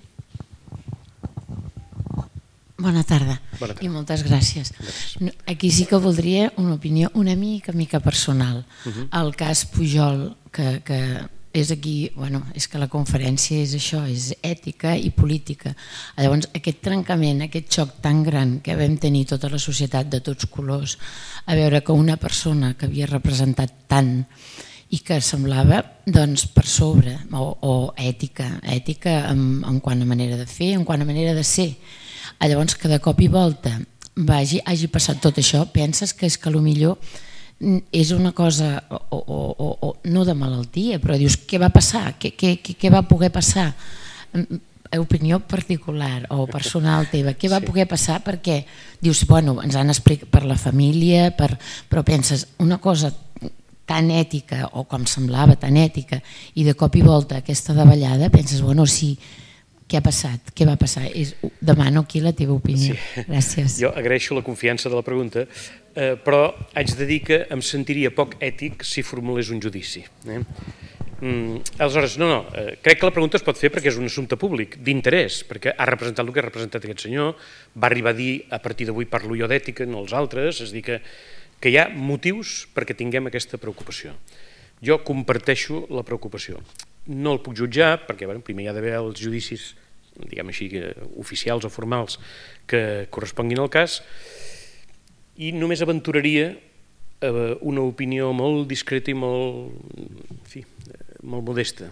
S6: Bona tarda i moltes gràcies. Aquí sí que voldria una opinió una mica personal. El cas Pujol, que és aquí, és que la conferència és això, és ètica i política. Llavors, aquest trencament, aquest xoc tan gran que vam tenir tota la societat de tots colors, a veure que una persona que havia representat tant i que semblava per sobre, o ètica en quant a manera de fer, en quant a manera de ser. Llavors, que de cop i volta hagi passat tot això, penses que és que potser és una cosa, no de malaltia, però dius, què va passar? Què va poder passar? Opinió particular o personal teva, què va poder passar? Perquè dius, ens han explicat per la família, però penses, una cosa tan ètica, o com semblava tan ètica, i de cop i volta aquesta davallada, penses, sí, què ha passat? Què va passar? Demano aquí la teva opinió. Gràcies.
S2: Jo agraeixo la confiança de la pregunta, però haig de dir que em sentiria poc ètic si formulés un judici. Aleshores, crec que la pregunta es pot fer perquè és un assumpte públic, d'interès, perquè ha representat el que ha representat aquest senyor, va arribar a dir a partir d'avui parlo jo d'ètica, no els altres, és a dir que hi ha motius perquè tinguem aquesta preocupació. Jo comparteixo la preocupació. No el puc jutjar perquè primer hi ha d'haver els judicis, diguem així, oficials o formals que corresponguin al cas, i només aventuraria una opinió molt discreta i molt modesta.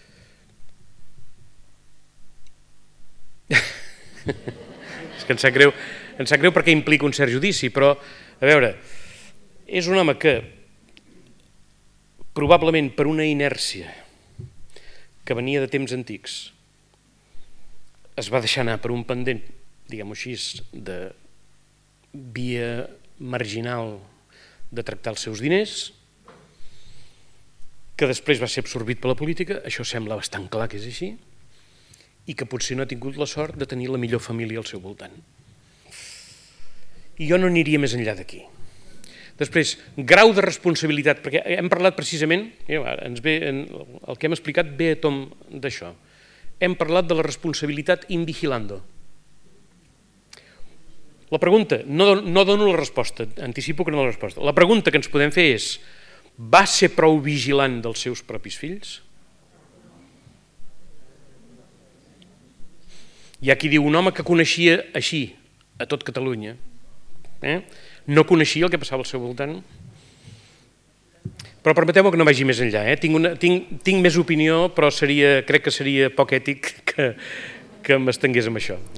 S2: És que em sap greu perquè implica un cert judici, però, a veure, és un home que probablement per una inèrcia que venia de temps antics es va deixar anar per un pendent, diguem-ho així, de via marginal de tractar els seus diners, que després va ser absorbit per la política, això sembla bastant clar que és així, i que potser no ha tingut la sort de tenir la millor família al seu voltant. I jo no aniria més enllà d'aquí. Després, grau de responsabilitat, perquè hem parlat precisament, el que hem explicat ve a tom d'això, hem parlat de la responsabilitat in vigilando. La pregunta, no dono la resposta, anticipo que no la resposta. La pregunta que ens podem fer és: va ser prou vigilant dels seus propis fills? Hi ha qui diu un home que coneixia així a tot Catalunya, no coneixia el que passava al seu voltant. Però permeteu-me que no vagi més enllà. Tinc més opinió, però crec que seria poc ètic que m'estengués amb això.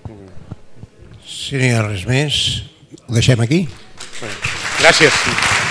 S3: Si no hi ha res més, ho deixem aquí.
S2: Gràcies.